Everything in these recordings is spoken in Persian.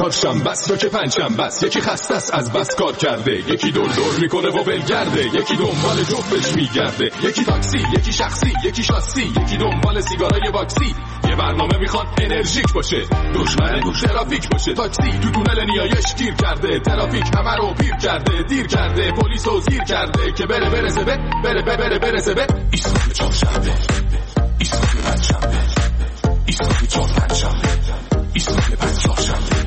چهارشنبه است یا که پنجشنبه است. یکی خسته است از بس کار کرده، یکی دور میکنه و ولگرده، یکی دنبال جفتش میگرده، یکی تاکسی، یکی شخصی، یکی شاسی، یکی دنبال سیگارای باکسی. یه برنامه میخواد انرژیک باشه، دشمن ترافیک باشه. تاکسی تو تونل نیایش گیر کرده، ترافیک همه رو پیر کرده، دیر کرده، پلیس رو زیر کرده که برسه به ایستگاه چهارشنبه، ایستگاه پنجشنبه، ایستگاه چهارشنبه، ایستگاه پنجشنبه.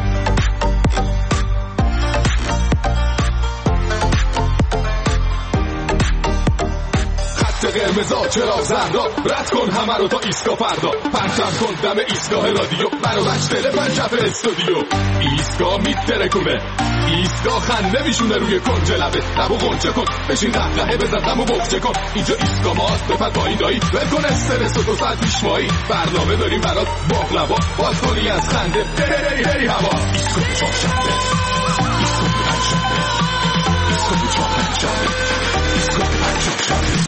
قرمزا چرا زردا، رد کن همه رو تا ایستگاه فردا. پرچم کن دم ایستگاه رادیو، منو مشتله پنجف استودیو. ایستگاه میترکونه، ایستگاه خنده میشونه روی کنج لبه. لبو غنچه کن، بشین قهقهه بزن غمو بغچه کن. اینجا ایستگاه ماست، بپر پایین دایی، ول کن استرس و 2 ساعت پیشوایی. برنامه داریم برات باقلوا، باز کنی از خنده هری هوا. ایستگاه چهارشنبه، ایستگاه پنجشنبه، ایستگاه چهارشنبه، ایستگاه پنجشنبه.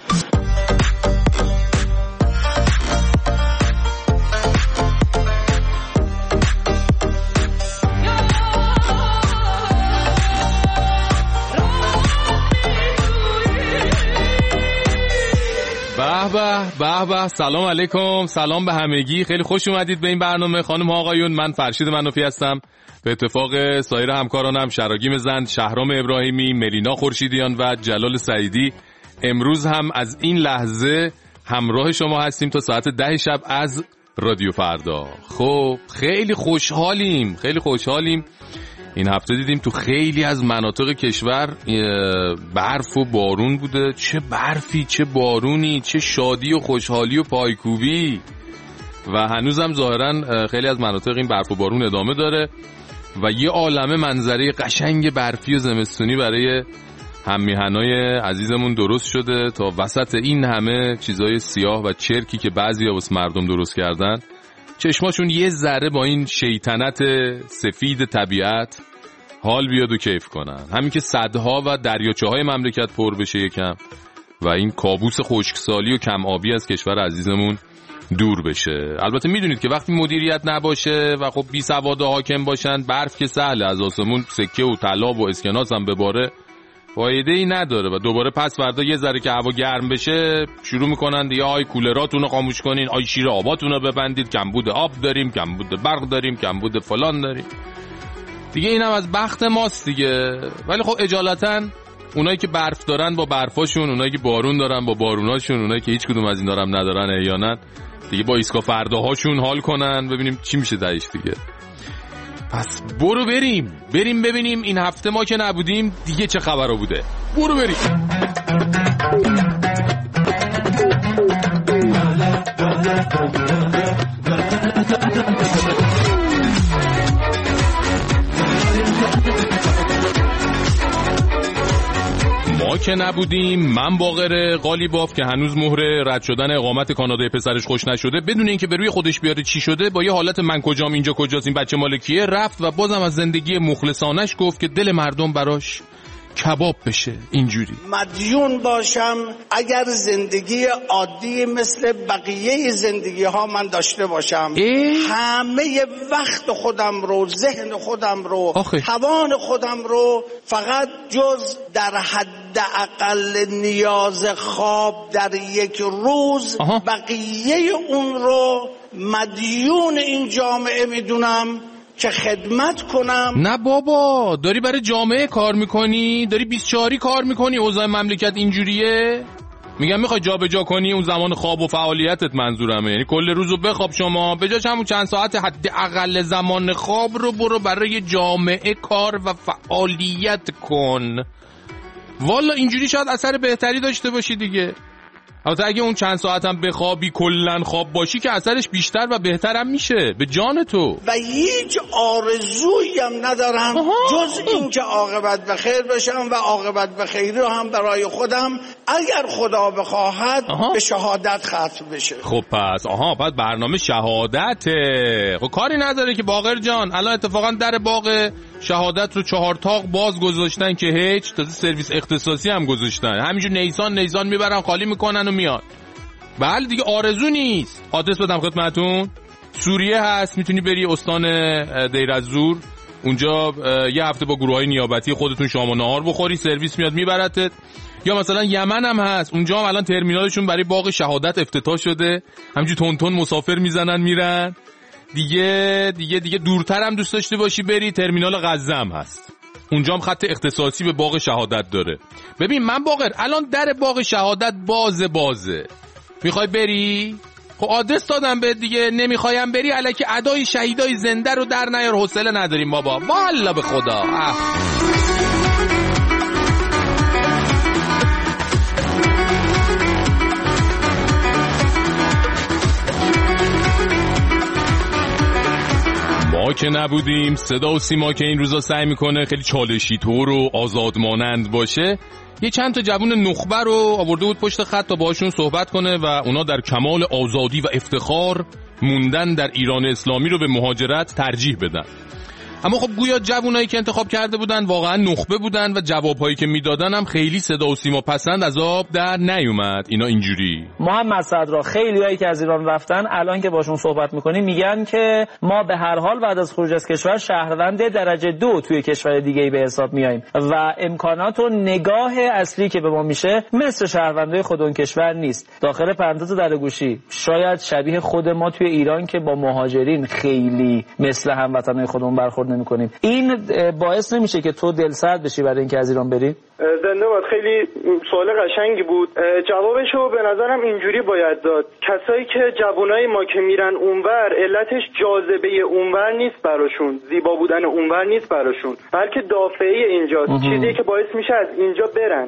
به سلام علیکم، سلام به همگی. خیلی خوش اومدید به این برنامه خانم ها آقایون. من فرشید منوفی هستم، به اتفاق سایر همکارانم شراگیم زند، شهرام ابراهیمی، ملینا خورشیدیان و جلال سعیدی. امروز هم از این لحظه همراه شما هستیم تا ساعت 10 شب از رادیو فردا. خب خیلی خوشحالیم. این هفته دیدیم تو خیلی از مناطق کشور برف و بارون بوده. چه برفی، چه بارونی، چه شادی و خوشحالی و پایکوبی. و هنوزم ظاهرا خیلی از مناطق این برف و بارون ادامه داره و یه عالمه منظره قشنگ برفی و زمستونی برای هممیهنای عزیزمون درست شده تا وسط این همه چیزای سیاه و چرکی که بعضی واسه مردم درست کردن چشماشون یه ذره با این شیطنت سفید طبیعت حال بیاد و کیف کنن. همین که صدها و دریاچه‌های مملکت پر بشه یکم و این کابوس خشکسالی و کم آبی از کشور عزیزمون دور بشه. البته میدونید که وقتی مدیریت نباشه و خب بی سوادا حاکم باشن، برف که سهله از آسمون سکه و طلا و اسکناس هم بباره، فایده‌ای نداره و دوباره پس فردا یه ذره که هوا گرم بشه شروع میکنن دیگه آی کولراتون رو خاموش کنین، آی شیر آباتون رو ببندید، کمبود آب داریم، کمبود برق داریم، کمبود فلان داریم. دیگه اینم از بخت ماست دیگه. ولی خب اجالتا اونایی که برف دارن با برفاشون، اونایی که بارون دارن با باروناشون، اونایی که هیچ کدوم از اینا هم ندارن احیانا دیگه با ایسکا فرداهاشون حال کنن، ببینیم چی میشه درش دیگه. پس برو بریم ببینیم این هفته ما که نبودیم دیگه چه خبرها بوده. برو بریم. ما که نبودیم، من باقر قالیباف که هنوز مهر رد شدن اقامت کانادای پسرش خوش نشده، بدون اینکه به روی خودش بیاره چی شده، با یه حالت من کجام اینجا کجاست این بچه مالکیه رفت و بازم از زندگی مخلصانش گفت که دل مردم براش کباب بشه. اینجوری مدیون باشم اگر زندگی عادی مثل بقیه زندگی ها من داشته باشم، همه وقت خودم رو، ذهن خودم رو، توان خودم رو فقط جز در حد اقل نیاز خواب در یک روز بقیه اون رو مدیون این جامعه میدونم که خدمت کنم. نه بابا، داری برای جامعه کار میکنی، داری 24 کار میکنی، اوضاع مملکت اینجوریه. میگم میخوای جا به جا کنی اون زمان خواب و فعالیتت، منظورمه یعنی کل روزو بخواب شما، به جاش همون چند ساعت حد اقل زمان خواب رو برو برای جامعه کار و فعالیت کن. والا اینجوری شاید اثر بهتری داشته باشی دیگه. البته اگه اون چند ساعت هم بخوابی کلن خواب باشی که اثرش بیشتر و بهتر هم میشه به جان تو. و هیچ آرزویی هم ندارم جز این که عاقبت به خیر بشم و عاقبت به خیر رو هم برای خودم اگر خدا بخواهد به شهادت ختم بشه. خب پس برنامه شهادته. خب کاری نداره که باقر جان، الان اتفاقا در باغ شهادت رو 4 تاق باز گذاشتن که هیچ، تازه سرویس اختصاصی هم گذاشتن، همینجور نیسان میبرن خالی میکنن و میاد. بله دیگه آرزو نیست. آدرس بدم خدمتون، سوریه هست، میتونی بری استان دیر از زور اونجا یه هفته با گروهای نیابتی خودتون شام و نهار بخوری، سرویس میاد میبرتت. یا مثلا یمن هم هست، اونجا هم الان ترمینالشون برای باغ شهادت افتتاح شده، همینجوری تون تون مسافر میزنن میرن. دیگه دورتر هم دوست داشته باشی بری، ترمینال غزه هم هست، اونجا هم خط اختصاصی به باغ شهادت داره. ببین من باقر الان در باغ شهادت بازه میخوای بری؟ خب آدرس دادم به دیگه، نمیخوایم بری الکی ادای شهیدای زنده رو در نیار، حوصله نداریم بابا، والله به خدا. ما که نبودیم، صدا و سیما که این روزا سعی میکنه خیلی چالشی طور و آزادمانند باشه، یه چند تا جوون نخبه رو آورده بود پشت خط تا باهاشون صحبت کنه و اونا در کمال آزادی و افتخار موندن در ایران اسلامی رو به مهاجرت ترجیح بدن. اما خب گویا جوونایی که انتخاب کرده بودن واقعا نخبه بودن و جوابهایی که میدادن هم خیلی صدا و سیما پسند از آب در نیومد. اینا اینجوری محمد صدرا، خیلیایی که از ایران رفتن الان که باشون صحبت میکنیم میگن که ما به هر حال بعد از خروج از کشور شهروند درجه 2 توی کشور دیگه‌ای به حساب میایم و امکانات و نگاه اصلی که به ما میشه مثل شهروندای خود اون کشور نیست. داخل پرانتز در گوشی، شاید شبیه خود ما توی ایران که با مهاجرین خیلی مثل هموطنای خودمون برخورد نمی‌کنیم. این باعث نمیشه که تو دلسرد بشی برای اینکه از ایران بری؟ زنده باد. خیلی سوال قشنگی بود. جوابشو به نظرم اینجوری باید داد. کسایی که جوانای ما که میرن اونور، علتش جاذبه اونور نیست براشون، زیبا بودن اونور نیست براشون، بلکه دافعه اینجاست، چیزی که باعث میشه از اینجا برن.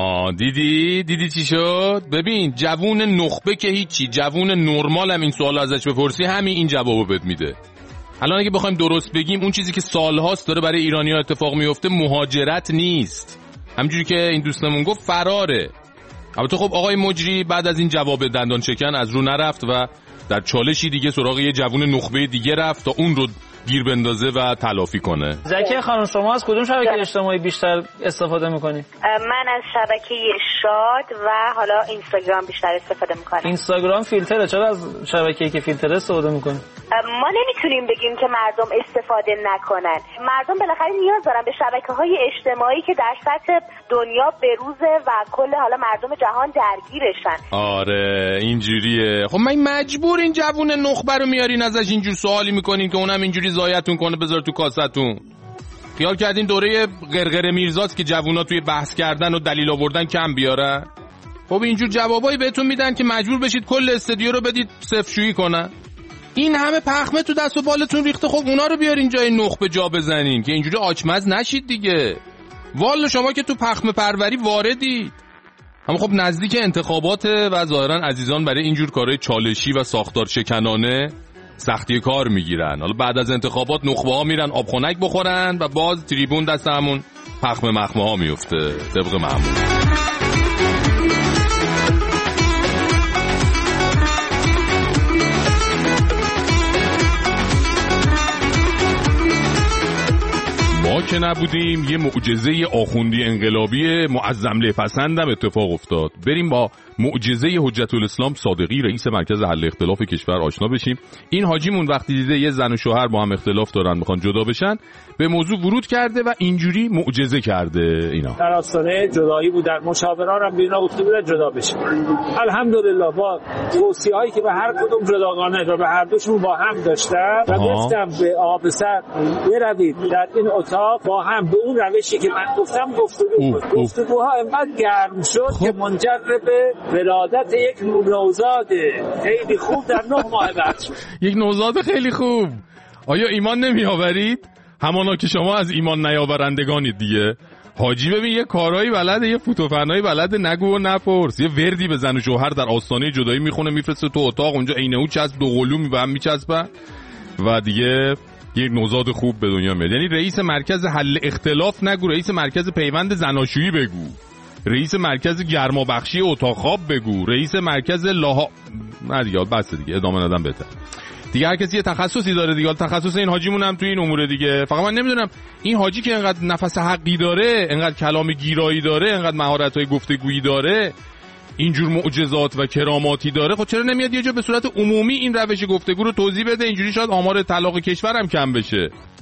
دیدی چی شد؟ ببین جوون نخبه که هیچی، جوون نرمال هم این سوال ازش بپرسی همین این جوابو بهت میده. الان اگه بخوایم درست بگیم، اون چیزی که سالهاست داره برای ایرانی‌ها اتفاق میفته مهاجرت نیست، همونجوری که این دوستمون گفت فراره. البته خب آقای مجری بعد از این جواب دندان چکن از رو نرفت و در چالشی دیگه سراغ یه جوون نخبه دیگه رفت تا اون رو گیر بندازه و تلافی کنه. زکیه خانم، شما از کدوم شبکه اجتماعی بیشتر استفاده میکنی؟ من از شبکه شاد و حالا اینستاگرام بیشتر استفاده میکنم. اینستاگرام فیلتره، چرا از شبکه‌ای که فیلتره استفاده میکنی؟ ما نمیتونیم بگیم که مردم استفاده نکنن. مردم بالاخره نیاز دارن به شبکه‌های اجتماعی که در سطح دنیا بروزه و کل حالا مردم جهان درگیرشن. آره اینجوریه. خب من مجبور این جوون نخبه رو میارین ازش اینجور سوالی میکنین که اونم اینجوری زایتون کنه بذار تو کاستون. خیال کردین دوره قرقره میرزاست که جوونا توی بحث کردن و دلیل آوردن کم بیارن؟ خب اینجور جوابایی بهتون میدن که مجبور بشید کل استودیو رو بدید صفرشویی کنن. این همه پخمه تو دست و بالتون ریخته، خب اونا رو بیارین جای نخبه جا بزنین که اینجوری آچمز نشید دیگه. والا شما که تو پخمه پروری واردید. اما خب نزدیک انتخابات و ظاهرا عزیزان برای اینجور کارهای چالشی و ساختار شکنانه سختی کار میگیرن. حالا بعد از انتخابات نخبه ها میرن آب خنک بخورن و باز تریبون دست همون پخمه مخمه ها میفته طبق معمول. ما که نبودیم یه معجزه آخوندی انقلابی معظم پسندم اتفاق افتاد. بریم با معجزه حجت الاسلام صادقی رئیس مرکز حل اختلاف کشور آشنا بشیم. این حاجیمون وقتی دیده یه زن و شوهر با هم اختلاف دارن میخوان جدا بشن، به موضوع ورود کرده و اینجوری معجزه کرده. اینا در آستانه جدایی بودن، مشاوران هم بیرون گفته بودن جدا بشن. الحمدلله با توصیه‌هایی که به هر کدوم جداگانه و به هر دوشون با هم داشتم و گفتم به آب سر بروید در این اتاق با هم به اون روشی که من گفتم گفتگوها انقدر گرم شد که منجر به ولادت یک نوزاد خیلی خوب در 9 ماه بعد شد. یک نوزاد خیلی خوب. آیا ایمان نمی آورید؟ همانا که شما از ایمان نیاورندگانید دیگه. حاجی ببین یه کارهایی بلده، یه فوتوفنایی بلده، نگو و نپرس. یه وردی به زن و شوهر در آستانه جدایی میخونه میفرسته تو اتاق، اونجا عینه او چسب دو قلومی به هم میچسبن و دیگه یک نوزاد خوب به دنیا میاد. یعنی رئیس مرکز حل اختلاف نگو، رئیس مرکز پیوند زناشویی بگو، رئیس مرکز گرمابخشی اتاق خواب بگو، رئیس مرکز نه دیگه بس دیگه ادامه ندم بهتر. دیگه هر کسی یه تخصصی داره دیگه. تخصص این حاجیمون هم تو این امور دیگه. فقط من نمیدونم این حاجی که انقدر نفس حقی داره، انقدر کلام گیرایی داره، انقدر مهارت‌های گفتگویی داره، اینجور معجزات و کراماتی داره، خب چرا نمیاد یه جا به صورت عمومی این روش گفتگو رو توضیح بده؟ اینجوری شاید آمار طلاق کشور هم کم بشه.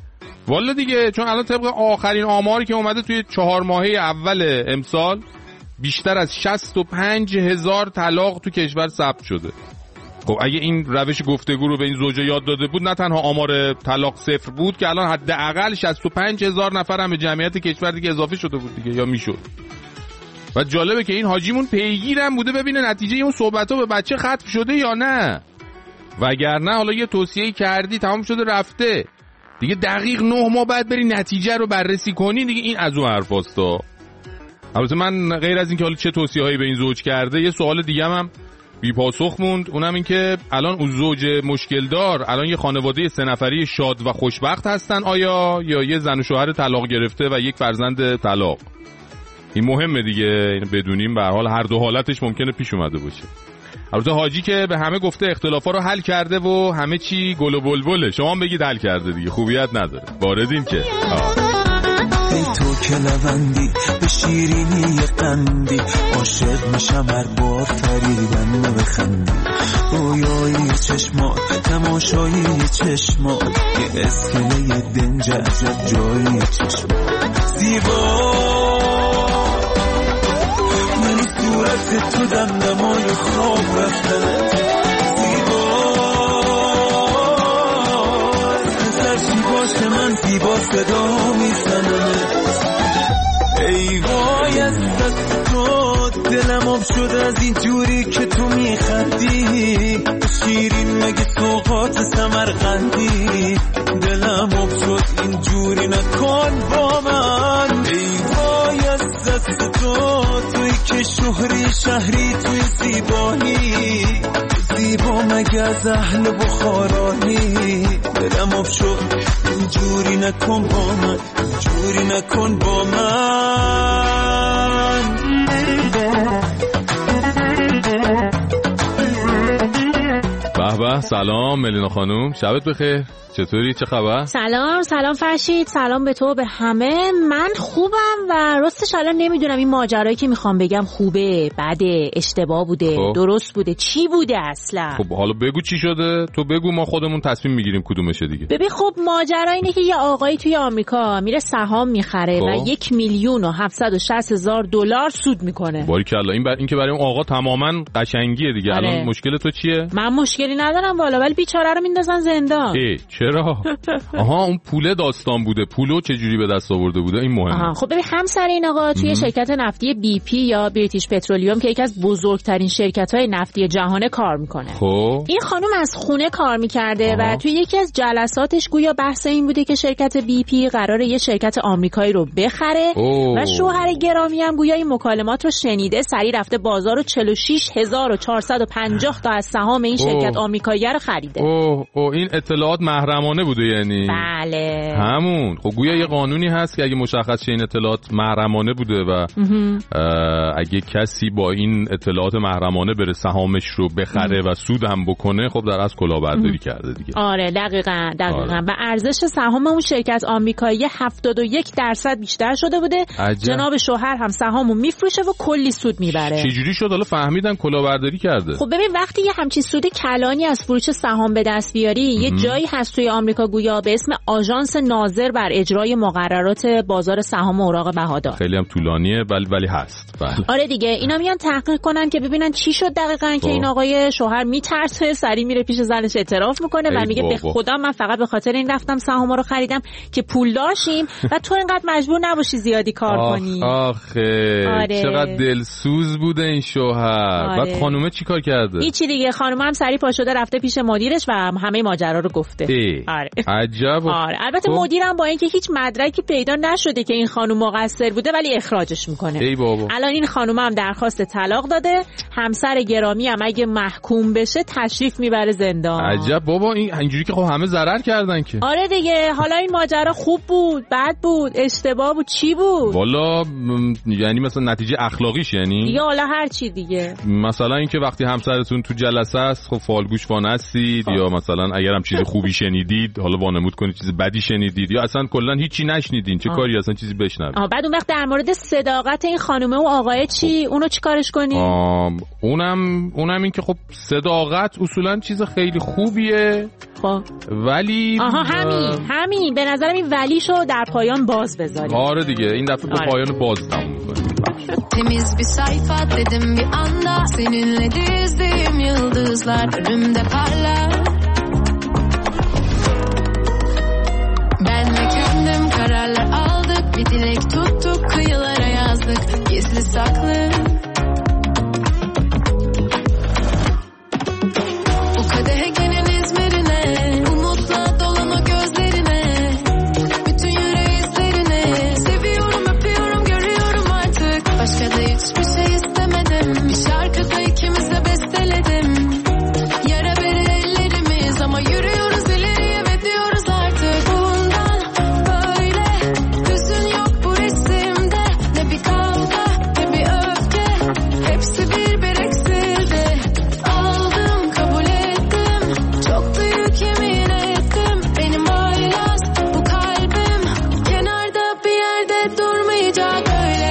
والا دیگه، چون الان طبق آخرین آماری که اومده توی 4 ماهه اول امسال بیشتر از 65,000 طلاق تو کشور ثبت شده. خب اگه این روش گفتگو رو به این زوجا یاد داده بود، نه تنها آمار طلاق صفر بود که الان حداقل 65,000 نفر هم به جمعیت کشور دیگه اضافه شده بود دیگه، یا میشد. و جالبه که این حاجیمون پیگیرم بوده ببینه نتیجه اون صحبت‌ها به بچه ختم شده یا نه، وگرنه حالا یه توصیه کردی تمام شده رفته دیگه، دقیق 9 ماه بعد بری نتیجه رو بررسی کنی دیگه. این از اون حرفاستا. البته من غیر از این که حالا چه توصیه‌هایی به این زوج کرده، یه سوال دیگه هم بی پاسخ موند، اونم این که الان اون زوج مشکل دار الان یه خانواده 3 نفری شاد و خوشبخت هستن آیا، یا یه زن و شوهر طلاق گرفته و یک فرزند طلاق؟ این مهمه دیگه، اینو بدونیم. به هر حال هر دو حالتش ممکنه پیش اومده باشه. البته حاجی که به همه گفته اختلافا رو حل کرده و همه چی گل و بلبله، شما هم بگید حل کرده دیگه، خوبیت نداره. واردین که ای تو که لوندی به شیرینی قندی، عاشق میشم هر بار فریبن بخندی، رویایی چشمات تماشایی چشمات، یه اسکله دنج عجب جایی چشمات، زیبا من صورت تو دمدمای خواب رفتنت، زیبا سرچی باشه من زیبا صدا میزنم، ای وای از دست تو دلم آب شد از این جوری که تو میخندی، شیرین مگه سوقات سمرقندی، دلم آب شد این جوری نکن با من، ای وای از دست تو توی که شهری شهری توی زیبایی، زیبا مگه از اهل بخارانی، دلم آب شد این جوری نکن با من، جوری نکن با من. به به، سلام ملینا خانوم، شبت بخیر. چطوری؟ چه خبر؟ سلام فرشید، سلام به تو به همه. من خوبم و راستش الان نمیدونم این ماجرایی که میخوام بگم خوبه، بده، اشتباه بوده، درست بوده، چی بوده اصلا. خب حالا بگو چی شده، تو بگو ما خودمون تصمیم میگیریم کدومشه دیگه. ببین خب ماجرا اینه که یه آقایی توی آمریکا میره سهام میخره و 1,760,000 دلار سود میکنه. باریکلا، این که برای اون آقا تماما قشنگیه دیگه. آره. الان مشکل تو چیه؟ من مشکلی ندارم والا، ولی بیچاره رو میندازن زندان. چرا؟ آها اون پوله داستان بوده، پولو چجوری به دست آورده بوده، این مهمه. خب ببین همسر این آقا توی شرکت نفتی BP یا بریتیش پترولیوم که یکی از بزرگترین شرکت‌های نفتی جهانه کار میکنه. خب این خانم از خونه کار میکرده و توی یکی از جلساتش گویا بحث این بوده که شرکت BP قراره یه شرکت آمریکایی رو بخره و شوهر گرامی هم گویا این مکالمات رو شنیده، سری رفته بازار رو 46,450 تا از سهام این شرکت آمریکایی رو خریده. این اطلاعات محرمانه بوده یعنی؟ بله همون. خب گویا یه قانونی هست که اگه مشخص شه این اطلاعات محرمانه بوده و اگه کسی با این اطلاعات محرمانه بره سهامش رو بخره و سود هم بکنه، خب در اصل کلاهبرداری کرده دیگه. آره دقیقاً. و ارزش سهام اون شرکت آمریکایی 71% بیشتر شده بوده. جناب شوهر هم سهامو میفروشه و کلی سود میبره. چجوری شد حالا فهمیدن کلاهبرداری کرده؟ خب ببین وقتی یه همچین سود کلانی از فروش سهام به دست بیاری، یه جایی هست توی آمریکا گویا به اسم آژانس ناظر بر اجرای مقررات بازار سهام و اوراق بهادار. خیلی هم طولانیه ولی هست. بله. آره دیگه، اینا میان تحقیق کنن که ببینن چی شد دقیقاً که این آقای شوهر میترسه، سری میره پیش زنش اعتراف میکنه و میگه به خدا من فقط به خاطر این رفتم سهام رو خریدم که پول داشتیم و تو اینقدر مجبور نباشی زیادی کار کنی. آخه چقدر دلسوز بوده این شوهر. بعد خانومه چی کار کرده؟ هیچی دیگه، خانومه هم سری پا شده رفته پیش مدیرش و همه ماجرا رو گفته. آره. عجب. البته مدیرم با اینکه هیچ مدرکی پیدا نشده که این خانم مقصر بوده ولی اخراجش میکنه. ای بابا. الان این خانم هم درخواست طلاق داده، همسر گرامی هم اگه محکوم بشه تشریف میبره زندان. عجب بابا، اینجوری که خب همه ضرر کردن که. آره دیگه، حالا این ماجرا خوب بود، بد بود، اشتباه بود، چی بود؟ والا یعنی مثلا نتیجه اخلاقیش یعنی؟ یا حالا هر چی دیگه. مثلا اینکه وقتی همسرتون تو جلسه است، خب فال گوش وانستید یا مثلا اگرم چیز خوبی شنیدید حالا وانمود کنید چیز بدی شنیدید یا اصلا کلا هیچی نشنیدین چه کاری اصلا چیزی بشنوید. بعد اون وقت در مورد صداقت این خانومه و آقای چی اونو چی کارش کنیم؟ اونم این که خب صداقت اصولا چیز خیلی خوبیه خب ولی همین به نظرم این ولیشو در پایان باز بذاریم. آره دیگه این دفعه به پایان باز تموم می‌کنیم. Temiz bir sayfa dedim bir anda seninle dizdiğim yıldızlar önümde parlar. Ben ve kendim kararlar aldık bir dilek tuttuk kıyılara yazdık gizli saklı. Bu kadehegenin İzmir'ine umutla dolan o gözlerine bütün yüreği izlerine seviyorum öpüyorum görüyorum artık başka da hiçbir şey istemedim bir şarkıda ikimiz de besteledim yara bere ellerimiz ama yürüyoruz ileriye ve diyoruz artık bundan böyle hüzün yok bu resimde ne bir kavga ne bir öfke hepsi bir eksildi aldım kabul ettim çok da yük yemin ettim benim haylaz bu kalbim kenarda bir yerde durmayacak öyle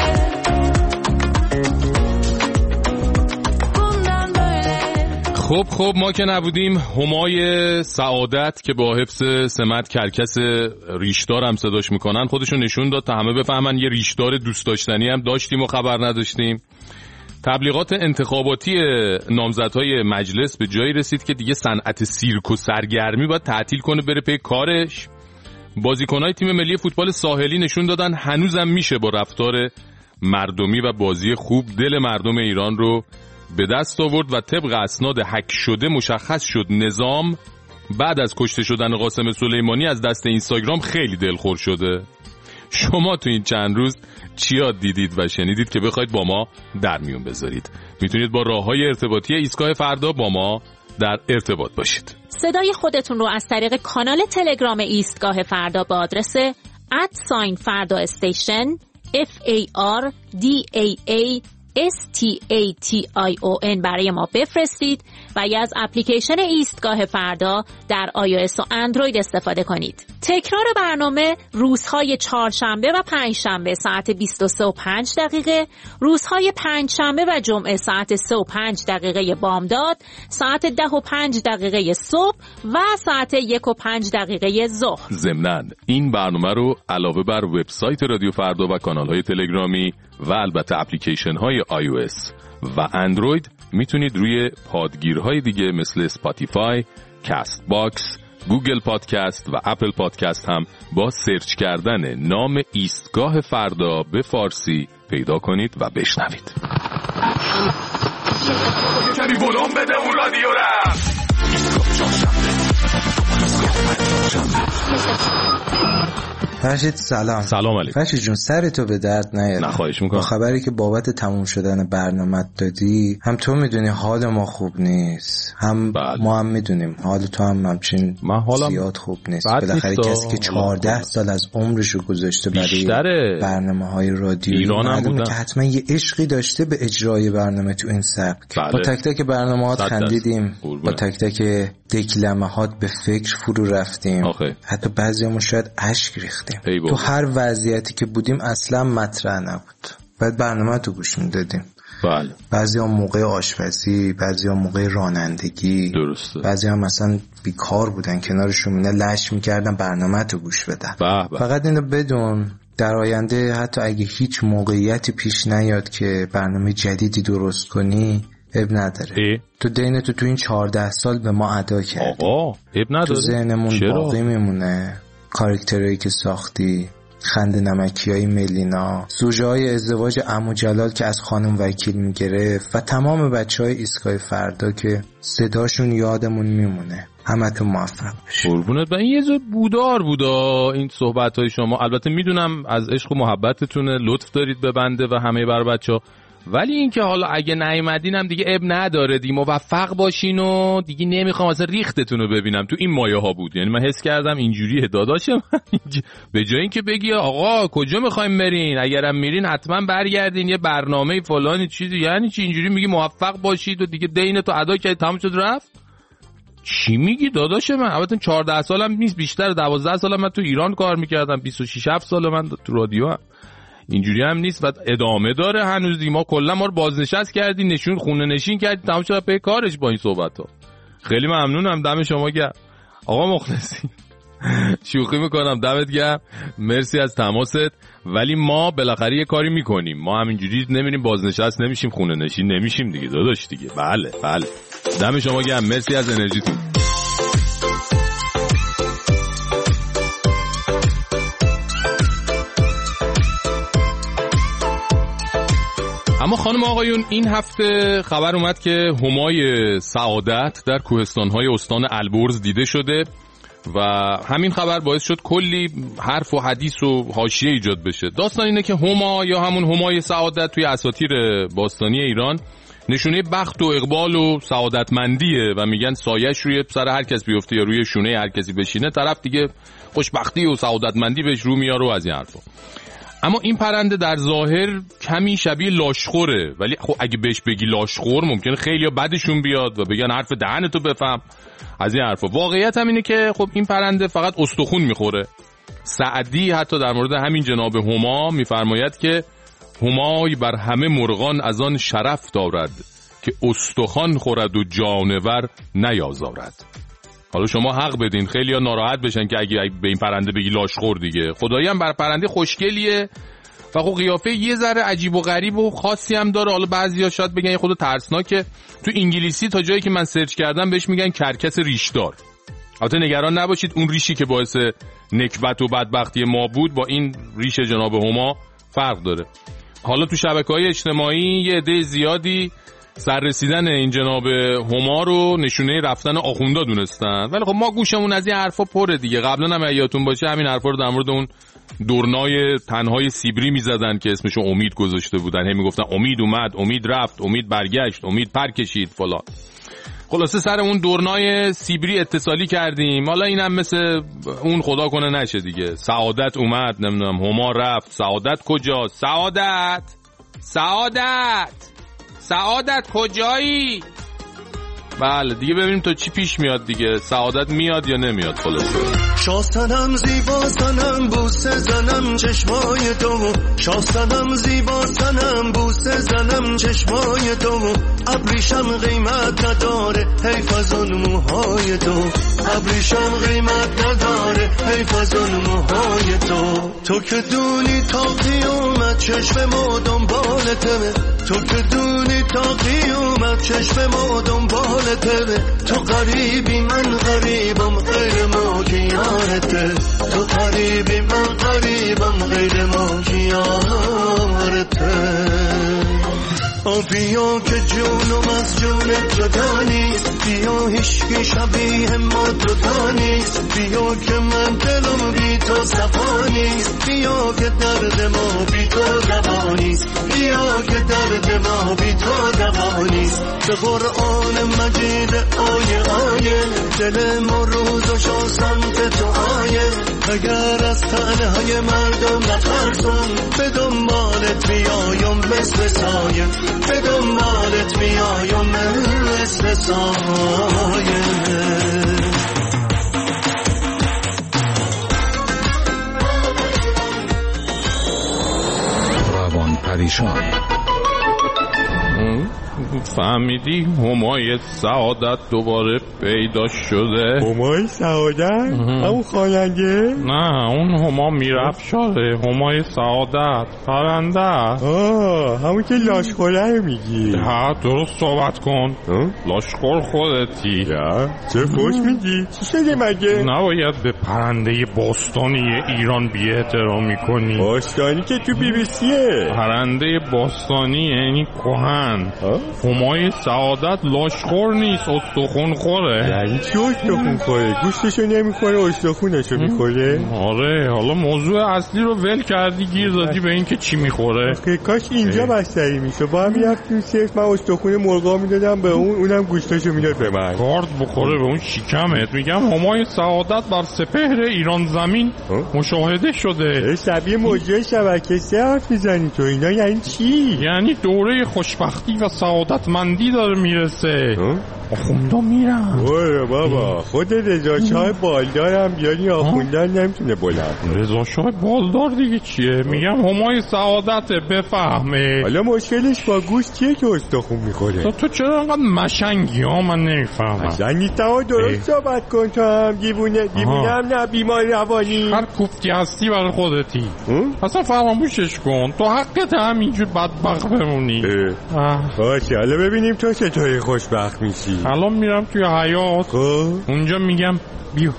bundan böyle. خب ما که نبودیم همای سعادت که با حفظ سمت کرکس ریشدار هم صداش میکنن خودشون نشون داد تا همه بفهمن یه ریشدار دوست داشتنی هم داشتیم و خبر نداشتیم. تبلیغات انتخاباتی نامزدهای مجلس به جایی رسید که دیگه صنعت سیرک و سرگرمی باید تعطیل کنه بره پی کارش. بازیکنهای تیم ملی فوتبال ساحلی نشون دادن هنوزم میشه با رفتار مردمی و بازی خوب دل مردم ایران رو به دست آورد و طبق اسناد هک شده مشخص شد نظام بعد از کشته شدن قاسم سلیمانی از دست اینستاگرام خیلی دلخور شده. شما تو این چند روز چیا دیدید و شنیدید که بخواید با ما در میون بذارید؟ میتونید با راه‌های ارتباطی ایستگاه فردا با ما در ارتباط باشید. صدای خودتون رو از طریق کانال تلگرام ایستگاه فردا به آدرس @فردا استیشن FARDAASTATION برای ما بفرستید و یا از اپلیکیشن ایستگاه فردا در iOS و اندروید استفاده کنید. تکرار برنامه روزهای چهارشنبه و پنجشنبه ساعت 23:05 روزهای پنجشنبه و جمعه ساعت 3:05 بامداد، ساعت 10:05 صبح و ساعت 1:05 ظهر. ضمناً این برنامه رو علاوه بر وبسایت رادیو فردا و کانال‌های تلگرامی و البته اپلیکیشن‌های iOS و اندروید میتونید روی پادگیرهای دیگه مثل اسپاتیفای، کست باکس، گوگل پادکست و اپل پادکست هم با سرچ کردن نام ایستگاه فردا به فارسی پیدا کنید و بشنوید. کمی ولوم بده اون رادیو را. فرشید سلام علیکم. فرشید جون سرتو به درد نیاره. نه خواهش میکنم. با خبری که بابت تموم شدن برنامه دادی هم تو میدونی حال ما خوب نیست هم ما هم میدونیم حال تو هم همچین زیاد خوب نیست. بالاخره کسی که 14 سال از عمرشو گذاشته برای برنامه‌های رادیویی معلومه که حتما یه عشقی داشته به اجرای برنامه تو این سبک. با تک تک برنامه‌هات خندیدیم، با تک تک دکلمه‌هات به فکر فرو رفتیم، حتی بعضیامون شاید اشک ریختیم. تو هر وضعیتی که بودیم اصلا مطرح نبود، بعد برنامه تو گوش میدادیم. بله. بعضی هم موقع آشپزی، بعضی هم موقع رانندگی، درسته. بعضی هم مثلا بیکار بودن کنار شومینه لش میکردن برنامه تو گوش بدن. فقط اینو بدون در آینده حتی اگه هیچ موقعیتی پیش نیاد که برنامه جدیدی درست کنی اب نداره. تو دینتو تو این 14 سال به ما ادا کردی. اب نداره. تو ذهنمون باقی میمونه کاراکترهایی که ساختی، خنده نمکیای ملینا، سوژه های ازدواج عمو جلال که از خانم وکیل میگرفت و تمام بچهای ایستگاه فردا که صداشون یادمون میمونه. همتون موفق باشید. قربونت. و این یه زود بودار بودا این صحبت‌های شما. البته میدونم از عشق و محبتتونه، لطف دارید به بنده و همه بر بچه‌ها، ولی این که حالا اگه نیومدین هم دیگه اب نداره دیگه، موفق باشین و دیگه نمیخوام اصلا ریختتون رو ببینم. تو این مایه ها بود، یعنی من حس کردم اینجوریه داداشم. به جای اینکه بگی آقا کجا میخوایم برین، اگرم میرین حتما برگردین یه برنامه فلانی چیزی، یعنی چی اینجوری میگی موفق باشید و دیگه دین تو ادا کردی تموم شد رفت. چی میگی داداش من؟ البته 14 سالم نیست، بیشتر 12 سالم من تو ایران کار میکردم، 26 7 سال من تو رادیو هم. اینجوری هم نیست و ادامه داره هنوز. ما کلا ما رو بازنشست کردی، نشون خونه نشین کردی، تمام شد به کارش با این صحبت ها. خیلی ممنونم، دم شما گرم آقا مخلصی. شوخی میکنم، دمت گرم، مرسی از تماست. ولی ما بالاخره یه کاری میکنیم، ما همینجوری نمیریم بازنشست نمیشیم، خونه نشین نمیشیم دیگه داداش دیگه. بله بله، دم شما گرم، مرسی از انرژیتون. اما خانم آقایون، این هفته خبر اومد که همای سعادت در کوهستان‌های استان البرز دیده شده و همین خبر باعث شد کلی حرف و حدیث و حاشیه ایجاد بشه. داستان اینه که هما یا همون همای سعادت توی اساطیر باستانی ایران نشونه بخت و اقبال و سعادتمندیه و میگن سایه‌اش روی سر هر کس بیفته یا روی شونه هر کسی بشینه طرف دیگه خوشبختی و سعادتمندی بهش رو میاره و از این حرفا. اما این پرنده در ظاهر کمی شبیه لاشخوره، ولی خب اگه بهش بگی لاشخور ممکنه خیلی بدشون بیاد و بگن حرف دهنتو بفهم از این حرفا. واقعیت هم اینه که خب این پرنده فقط استخون میخوره. سعدی حتی در مورد همین جناب هما میفرماید که همای بر همه مرغان از آن شرف دارد که استخوان خورد و جانور نیازارد. حالا شما حق بدین، خیلی ها ناراحت بشن که اگه به این پرنده بگی لاشخور دیگه. خدایی هم بر پرنده خوشگلیه و خب قیافه یه ذره عجیب و غریب و خاصی هم داره. حالا بعضیا شاید بگن یه خود ترسناکه. تو انگلیسی تا جایی که من سرچ کردم بهش میگن کرکس ریشدار. البته نگران نباشید، اون ریشی که باعث نکبت و بدبختی ما بود با این ریش جناب هما فرق داره. حالا تو شبکه‌های اجتماعی یه عده زیادی سررسیدن این جناب هما رو نشونه رفتن آخوندا دونستن، ولی خب ما گوشمون از این حرفا پره دیگه. قبلا هم یادتون باشه همین حرفا رو در مورد اون دورنای تنهای سیبری میزدن که اسمشو امید گذاشته بودن. هم میگفتن امید اومد، امید رفت، امید برگشت، امید پر کشید فلان. خلاصه سر اون دورنای سیبری اتصالی کردیم. حالا اینم مثل اون خدا کنه نشه دیگه. سعادت اومد، نمیدونم هما رفت، سعادت کجاست؟ سعادت کجایی؟ بله دیگه ببینیم تو چی پیش میاد دیگه. سعادت میاد یا نمیاد؟ خلاصه شاستنم زیبا سنم بوسه زنم چشمای تو، شاستنم زیبا سنم بوسه زنم چشمای تو، ابریشم قیمت نداره حیف از اون موهای تو، ابریشم قیمت نداره حیف از اون موهای تو. تو که دونی تا قیامت چشم ما دنبالته، تو که دونی تا قیامت چشم ما دنبالته، تو غریبی من غریبم غیر ما که یارته، تو غریبی من غریبم غیر ما که یارته. بیا که جونم از جونت جدا نیست، بیا هیچکی شبیه ما جدا نیست، بیا که من دلم بی تو صفا نیست، بیا که درد ما بی تو دوا نیست، بیا که درد ما بی تو دوا نیست. به قرآن مجید آیه آیه دل ما روزشو سمت تو آیه، اگر از تنهای مردم نترسم به دنبالت بیایم مثل سایه، به دنبالت بیایم مثل سایه. روان پریشان. فهمیدی همای سعادت دوباره پیدا شده؟ همای سعادت؟ همون خواننده؟ نه اون هما میرفشاره، همای سعادت پرنده. همون که لاشخوره رو میگی. ها درست صحبت کن. لاشخور خودتی. چه فوش میگی؟ چی شده مگه؟ نباید به پرنده باستانی ایران بی احترامی کنی. باستانی که تو BBC. پرنده باستانی یعنی کهن. همای سعادت لاشخور نیست، استخون خوره. یعنی چی استخون خوره؟ گوشتشو نمیخوره استخونشو میخوره؟ آره حالا موضوع اصلی رو ول کردی گیر دادی به این که چی میخوره. کاش اینجا بستری میشه، با هم میرفتیم صرف من استخون مرغا میدادم به اونم گوشتشو میداد به من. گارد بخوره به اون شکمت. میگم همای سعادت بر سپهر ایران زمین مشاهده شده. شبیه موجه شبکه 3 حرف میزنی تو، اینا یعنی چی؟ یعنی دوره خوشبختی و سعادتمندی داره میرسه. آخوندا میرم. اوه بابا خود رضا شاه بالدارم بیانی آخوندن نمیتونه بلند. رضا شاه بالدار دیگه چیه؟ میگم همای سعادت بفهمه. حالا مشکلش با گوشت چیه که استخون میخوره؟ تو چرا انقدر مشنگی ها؟ من نمیفهمم. مشنگی تا درست صحبت کن تو هم. دیوونه هم نه بیمار روانی. هر کوفتی هستی برای خودتی. اصلا فراموشش کن. تو حقت همینجور بدبخت بمونی. باشه حالا ببینیم تو چطوری خوشبخت میشی. الان میرم توی حیاط. اونجا میگم بیا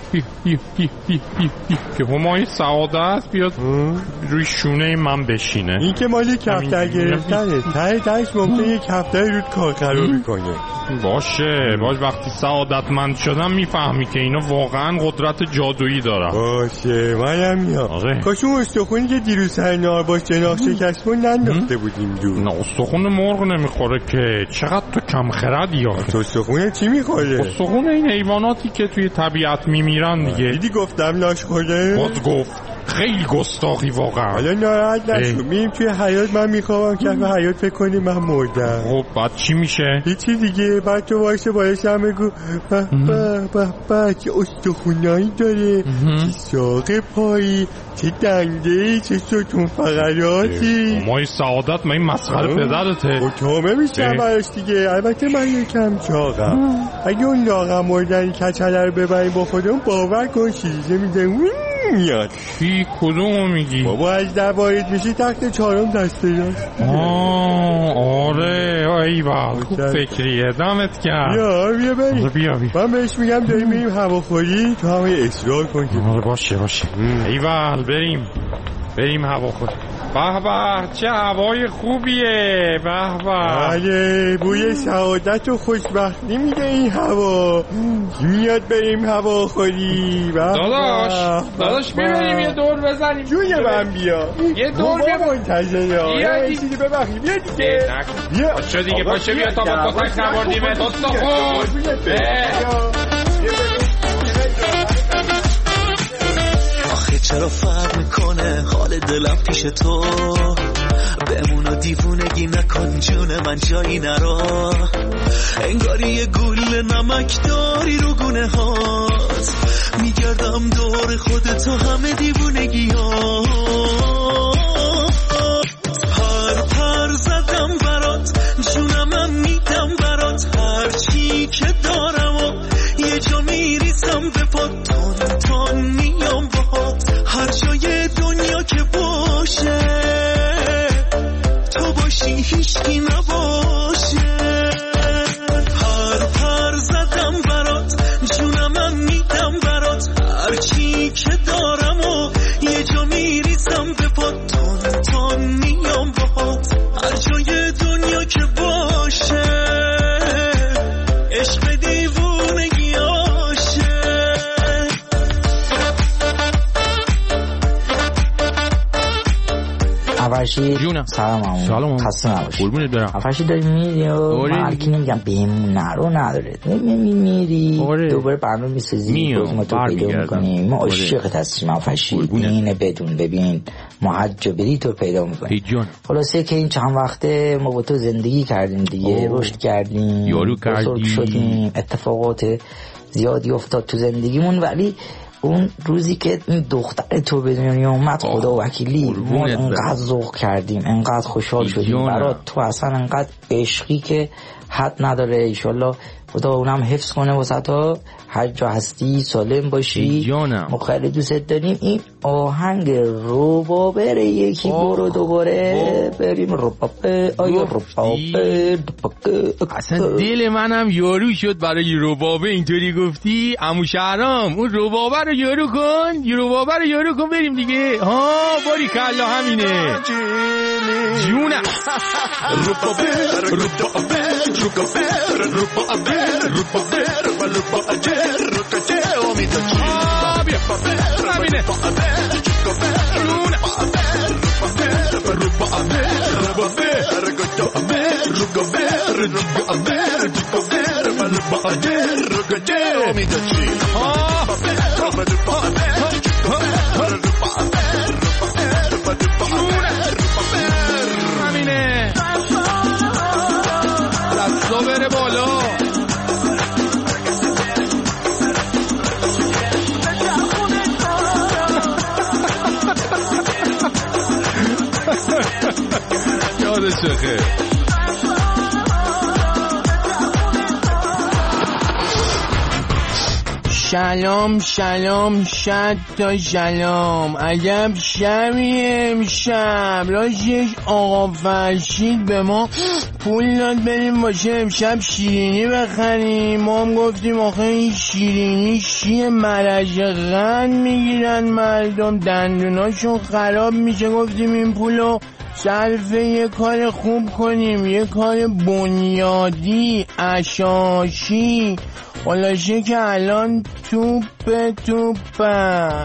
که همای سعادت بیاد روی شونه من بشینه. این که مالی کفتر گرفتنه. تایش ممکنه یک کفتر رود کار خرابی کنه. باشه وقتی سعادتمند شدم میفهمی که اینا واقعا قدرت جادویی دارن. باشه منم میام. کاش اون استخونی که دیروز سر نار باش جناح شکستمون ننداخته بودیم دور. نه استخون مرغ نمیخوره که. چقدر تو کم خردی یا. تو استخونه چی میخوره؟ استخون این حیواناتی که توی طبیعت میمیرن دیگه. دیدی گفتم لاش خورده؟ باز گفت خیلی گستاخی واقعا. حالا ناراحت نشو. میریم توی حیاط. من میخوام که به حیاط فکر کنی من مردم. خب بعد چی میشه؟ هیچی دیگه. بعد تو وایسه بالش هم بگو به چه استخونایی داره، چه ساق پایی، چه دنده، چه ستون فقراتی. مای سعادت من این مسخره پدرته. اتومه میشم براش دیگه. البته من یکم چاقم. اگه اون لاغم مردنی کچله رو ببریم با خودمون باور کن شیریزه میده میاد. چی کدومو میگی؟ بابا از در وارد میشی تخت چهارم دسته راست. آره ایوال خوب فکریه. دمت کرد. بیا بریم. بیا من بهش میگم داریم میریم هواخوری. تو همه اصرار کن که باشه ایوال بریم هواخوری. به چه هوای خوبیه. بله بوی سعادت و خوشبختی میده این هوا. میاد بریم هواخوری. داداش بریم یه دور بزنیم. جوی من بیا یه دور بیا منتظره. بیا چیزی ببخی. بیا دیگه. باشه دیگه باشه بیا تا با کتک نبردیم. چرا فرق میکنه حال دلم پیش تو؟ بمون و دیوونگی نکن جون من جایی نرا. انگاری یه گول نمک داری رو گونه هات. میگردم دور خودتو همه دیوونگی ها. پر زدم برات جونم میدم برات. هرچی که دارم و یه جا میریزم به پات. تون میام باهات هر جای دنیا که باشه. تو باشی هیچکی نباشه. پر زدم برات جونم میدم برات. هرچی که دارم و یه جا میریزم به پات. تون میام باهات هر جای دنیا که باشه. عشق دیوونگی آشه. فرشید سلام خسته نباشی. قربونت برم. فرشید داری میری و من الکی نمیگم بهمون نرو نداره. میری دوباره برنامه میسازی ما تو پیدا میکنیم. ما عاشقت هستیم فرشید. اینه بدون ببین ما هر جا بری تو پیدا میکنیم. خلاصه که این چند وقته ما با تو زندگی کردیم دیگه. رشد کردیم بزرگ شدیم. اتفاقات زیادی افتاد تو زندگیمون. ولی اون روزی که این دختر تو به دنیا اومد خدا وکیلی ما انقدر ذوق کردیم انقدر خوشحال شدیم برات. تو اصلا انقدر عشقی که حد نداره. ایشالله خدا اونم حفظ کنه واسه تا هر جا هستی سالم باشی. ما خیلی دوست داریم. این آهنگ ربابه یکی برو دوباره بریم ربابه. آیا ربابه اصلا دل منم یارو شد برای ربابه. اینطوری گفتی عمو شهرام اون ربابه رو یارو کن. ربابه رو یارو کن بریم دیگه. باری کلا همینه جونم. ربابه ربابه دستا بره بالا. روزش بخیر. سلام شد تا سلام. عجب شبی امشب. راستش آقا فرشید به ما پول داد بریم واسه امشب شیرینی بخریم. ما هم گفتیم آخه این شیرینی چیه؟ مرض قند میگیرن مردم، دندوناشون خراب میشه. گفتیم این پولو صرف یه کار خوب کنیم، یه کار بنیادی اساسی. خلاصه که الان توپم.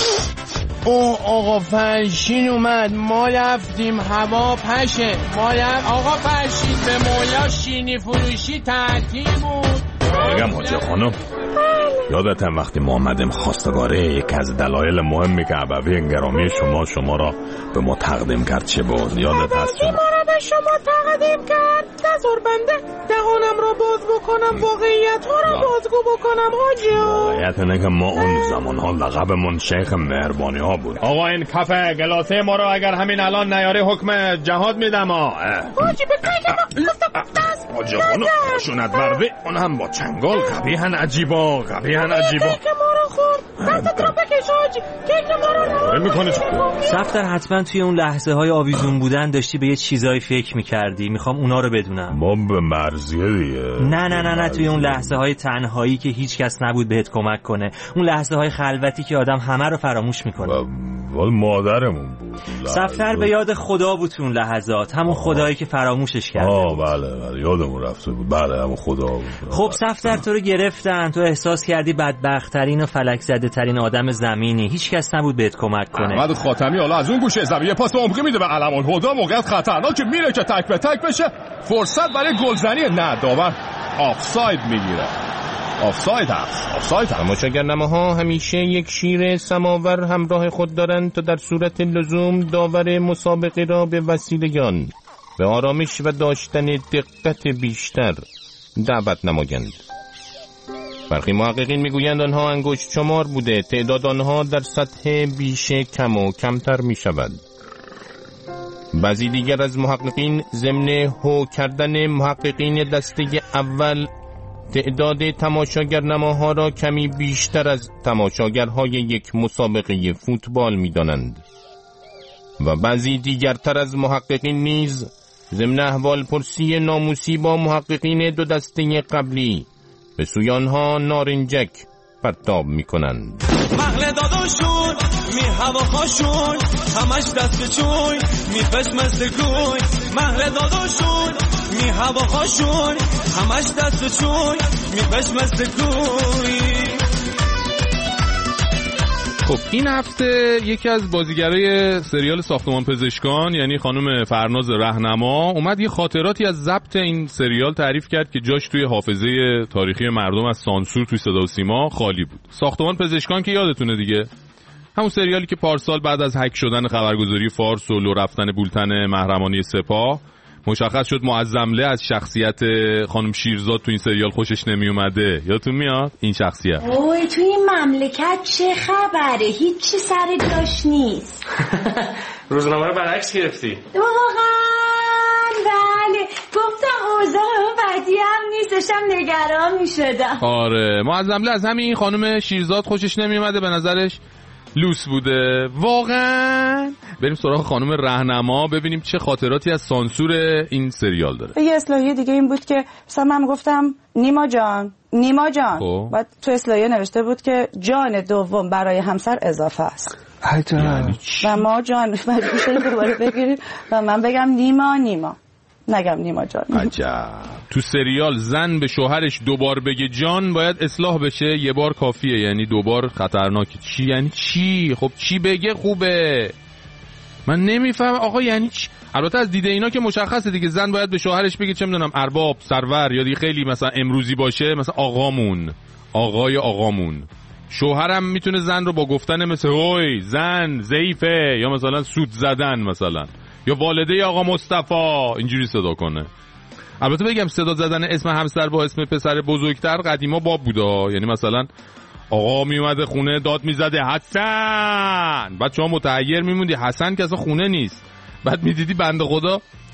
اوه آقا فرشید اومد. ما رفتیم هوا پشه. آقا فرشید به مولا شینی فروشی تعطیل بود. بگم حاجه خانم، یادتم وقتی ما آمدیم خواستگاره یکی از دلایل مهمی که ابوی گرامی شما را به ما تقدیم کرد چه بود؟ یادت هست شما؟ ما را به شما تقدیم کرد نظر بنده دهانم را باز بکنم، واقعیت ها را بازگو بکنم حاجی. واقعیت اینه که ما اون زمان ها لقبمون شیخ مهربانی ها بود. آقا این کافه گلاسه ما رو اگر همین الان نیاری حکم جهاد میدم. حاجی به که حاجی خانم خشونت ورده اون هم با چنگال. قبیهن عجیبا که ما را خورد. دستت را بکش حاجی. که ما را صفتر حتما توی اون لحظه های آویزون بودن داشتی به یه چیزایی فکر میکردی. میخوام اونا رو بدونم. ما به مرزیه دیگه. نه توی اون لحظه های تنهایی که هیچ کس نبود بهت کمک کنه. اون لحظه های خلوتی که آدم همه رو فراموش میکنه. مادرمون بود. صفتر به یاد خدا بود اون لحظات. همون خدایی که فراموشش کرده. بله یادمون رفته بود. بله همون خدا بود. خب صفتر تو رو گرفتن. تو احساس کردی بدبخت‌ترین و فلک زده ترین آدم زمینی. هیچ کس نبود بهت کمک کنه. احمد خاتمی حالا از اون گوشه زمین یه پاس عمقی میده به علم الهدا. موقعیت خطرناک میره که تک به تک بشه. فرصت برای گلزنی. نه داور آفساید میگیره. آفساید. تماشاگرنماها همیشه یک شیر سماور همراه خود دارند تا در صورت لزوم داور مسابقه را به وسیله آن به آرامش و داشتن دقت بیشتر دعوت نمایند. برخی محققین میگویند آنها انگشت شمار بوده. تعداد آنها در سطح بیشه کم و کمتر می شود. بعضی دیگر از محققین ضمن هو کردن محققین دسته اول تعداد تماشاگرنماها را کمی بیشتر از تماشاگرهای یک مسابقه فوتبال می دانند و بعضی دیگرتر از محققین نیز ضمن احوال پرسی ناموسی با محققین دو دسته قبلی به سوی آنها نارنجک پرتاب می کنند. مغل داداشون می هواهاشون همش دست به چوی می پشمست گوی. مغل داداشون می هواهاشون همش دست به چوی می پشمست گوی. خب این هفته یکی از بازیگرای سریال ساختمان پزشکان یعنی خانم فرناز رهنما اومد یه خاطراتی از ضبط این سریال تعریف کرد که جاش توی حافظه تاریخی مردم از سانسور توی صدا و سیما خالی بود. ساختمان پزشکان که یادتونه دیگه، همون سریالی که پارسال بعد از هک شدن خبرگزاری فارس و لو رفتن بولتن محرمانی سپاه مشخص شد معظمله از شخصیت خانم شیرزاد تو این سریال خوشش نمی اومده. یادتون میاد این شخصیت؟ اوه تو این مملکت چه خبره؟ هیچی سر جاش نیست. روزنامه رو برعکس گرفتی؟ واقعا بله، گفتم اوضاع بدی هم نیستشم نگران میشدم. آره معظمله از همین خانم شیرزاد خوشش نمی اومده، به نظرش لوس بوده واقعا. بریم سراغ خانم رهنما ببینیم چه خاطراتی از سانسور این سریال داره. یه اصلاحیه دیگه این بود که مثلا من گفتم نیما جان بعد تو اصلاحیه نوشته بود که جان دوم برای همسر اضافه است. یعنی و ما جان مجبور شدیم دوباره بگیریم و من بگم نیما نگم نیما جان. عجب. تو سریال زن به شوهرش دوبار بگه جان باید اصلاح بشه، یه بار کافیه، یعنی دوبار خطرناکه. چی یعنی چی؟ خب چی بگه خوبه؟ من نمیفهم آقا یعنی چی؟ البته از دیده اینا که مشخصه دیگه، زن باید به شوهرش بگه چه میدونم ارباب، سرور، یا دیگه خیلی مثلا امروزی باشه مثلا آقای آقامون. شوهرم میتونه زن رو با گفتن مثل هوی زن ضعیفه یا مثلا سود زدن مثلا، یا والده آقا مصطفی اینجوری صدا کنه. البته بگم صدا زدن اسم همسر با اسم پسر بزرگتر قدیما باب بوده، یعنی مثلا آقا میومده خونه داد میزده حسن، بعد شما متحیر میموندی حسن که اصلا خونه نیست، بعد میدیدی بنده خدا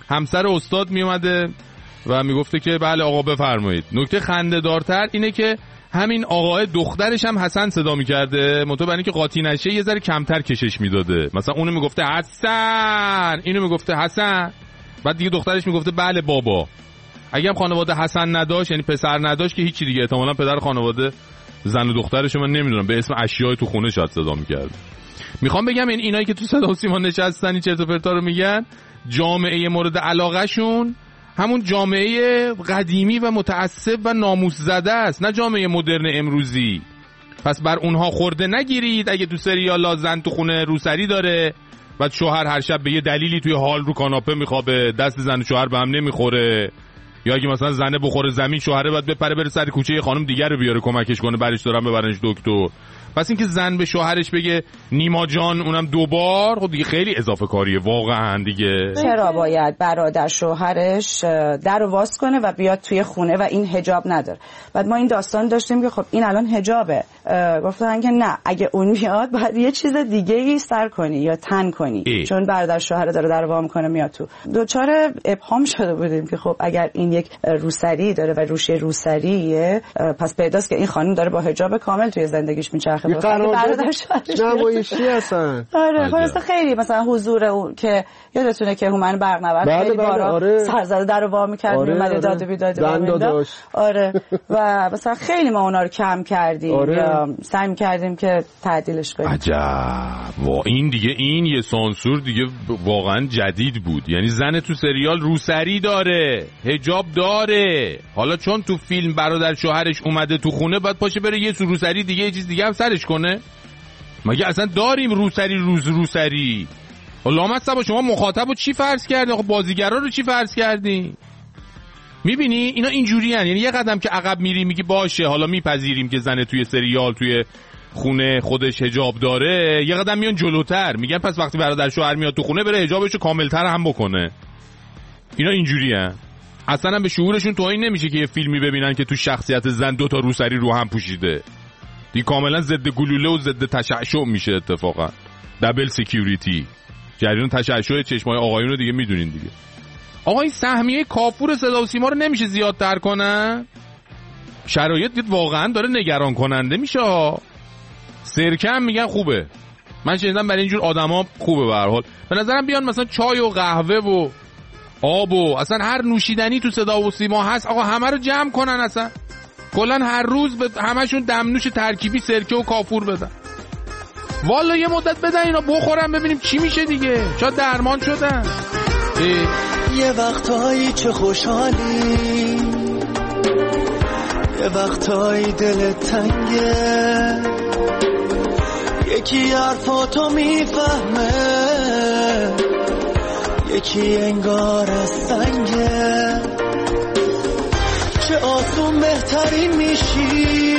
همسر استاد می اومده و میگفته که بله آقا بفرمایید. نکته خنده‌دارتر اینه که همین آقای دخترش هم حسن صدا میکرده، منتها برای اینکه قاطی نشه یه ذره کمتر کشش میداده. مثلا اونو میگفته حسن، اینو میگفته حسن، بعد دیگه دخترش میگفته بله بابا. اگه هم خانواده حسن نداشت، یعنی پسر نداشت، که هیچی دیگه، احتمالاً پدر خانواده زن و دخترش من نمیدونم به اسم اشیای تو خونه شاید صدا میکرد. میخوام بگم اینایی که تو صدا و سیما نشستن این چرت و پرتا رو میگن، جامعه مورد علاقه شون همون جامعه قدیمی و متعصب و ناموس زده است، نه جامعه مدرن امروزی. پس بر اونها خورده نگیرید. اگه تو سریالا زن تو خونه روسری داره، بعد شوهر هر شب به یه دلیلی توی حال رو کاناپه میخوابه، دست زن و شوهر به هم نمیخوره، یا اگه مثلا زنه بخوره زمین، شوهره باید بپره بره سر کوچه یه خانم دیگر رو بیاره کمکش کنه، برش دارن ببرنش دکتر. پس اینکه زن به شوهرش بگه نیما جان اونم دوبار، خب دیگه خیلی اضافه کاریه واقعا دیگه. چرا باید برادر شوهرش در رو واس کنه و بیاد توی خونه و این حجاب نداره؟ بعد ما این داستان داشتیم که خب این الان حجابه، گفتن که نه، اگه اون میاد باید یه چیز دیگه ای سر کنی یا تن کنی چون برادر شوهر داره در رو وا میکنه میاد تو. دوچار ابهام شده بودیم که خب اگر این یک روسری داره و روش روسریه، پس پیداست که این خانم داره با حجاب کامل توی زندگیش میچرخه. نمایشی هستن. آره خلاص خیلی مثلا حضور اون که یادتونه که هومن برنورد خیلی بارا سرزده در رو وا می‌کرد، میومد داد و بیداد. آره و مثلا خیلی ما اونا رو کم کردیم یا سعی می‌کردیم که تعدیلش کنیم. عجب. این دیگه این یه سانسور دیگه واقعا جدید بود. یعنی زن تو سریال روسری داره، حجاب داره، حالا چون تو فیلم برادر شوهرش اومده تو خونه بعد پاشه بره یه روسری دیگه یه چیز دیگه هم سرش کنه؟ مگه اصلا داریم روسری؟ لامصب شما مخاطبو چی فرض کردین؟ خب بازیگرا رو چی فرض کردین؟ میبینی اینا اینجوری هن. یعنی یه قدم که عقب میری میگی باشه حالا میپذیریم که زن توی سریال توی خونه خودش حجاب داره، یه قدم میان جلوتر میگن پس وقتی برادر شوهر میاد تو خونه بره حجابشو کاملتر هم بکنه. اینا اینجوری هن. اصلا هم به شعورشون توهین نمیشه که یه فیلمی ببینن که تو شخصیت زن دوتا روسری رو هم پوشیده. دی کاملا ضد گلوله و ضد تشعشع میشه. اتفاقا دبل سکیوریتی، جریان تشعشع چشمای آقایون رو دیگه میدونین دیگه. آقا این سهمیه کافور صدا و سیما رو نمیشه زیادتر کنن؟ شرایط دید واقعا داره نگران کننده میشه. سرکه هم میگن خوبه، من شنیدم برای اینجور آدما خوبه. به هر حال به نظرم بیان مثلا چای و قهوه و آب و اصلا هر نوشیدنی تو صدا و سیما هست آقا همه رو جمع کنن، اصلا کلن هر روز به همشون دمنوش ترکیبی سرکه و کافور بدن. والا یه مدت بدن اینا بخورن ببینیم چی میشه دیگه، شاید درمان شدن. یه وقتایی چه خوشحالی، یه وقتایی دلت تنگه، یکی حرفاتو میفهمه، یکی انگار از سنگه. چه آسون بهترین میشی،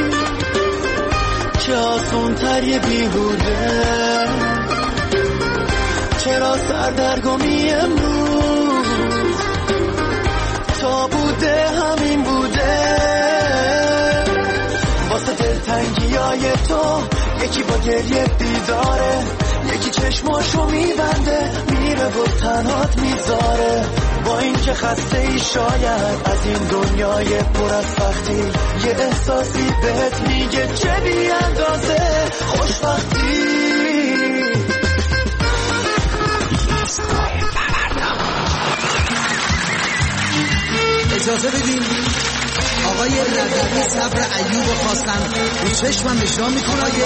چه آسون تر یه بیهوده، چرا سردرگمی امروز تا بوده همین بوده. واسه دلتنگیای تو یکی با گریه بیداره، یکی چشماشو میبنده میره و تنهات میذاره. با این که خسته ای شاید از این دنیای پر از سختی، یه احساسی بهت میگه چه بی اندازه خوشبختی. اجازه بدین آقای ربیعی صبر ایوب خواستن به چشمم نشان میکنه. آقای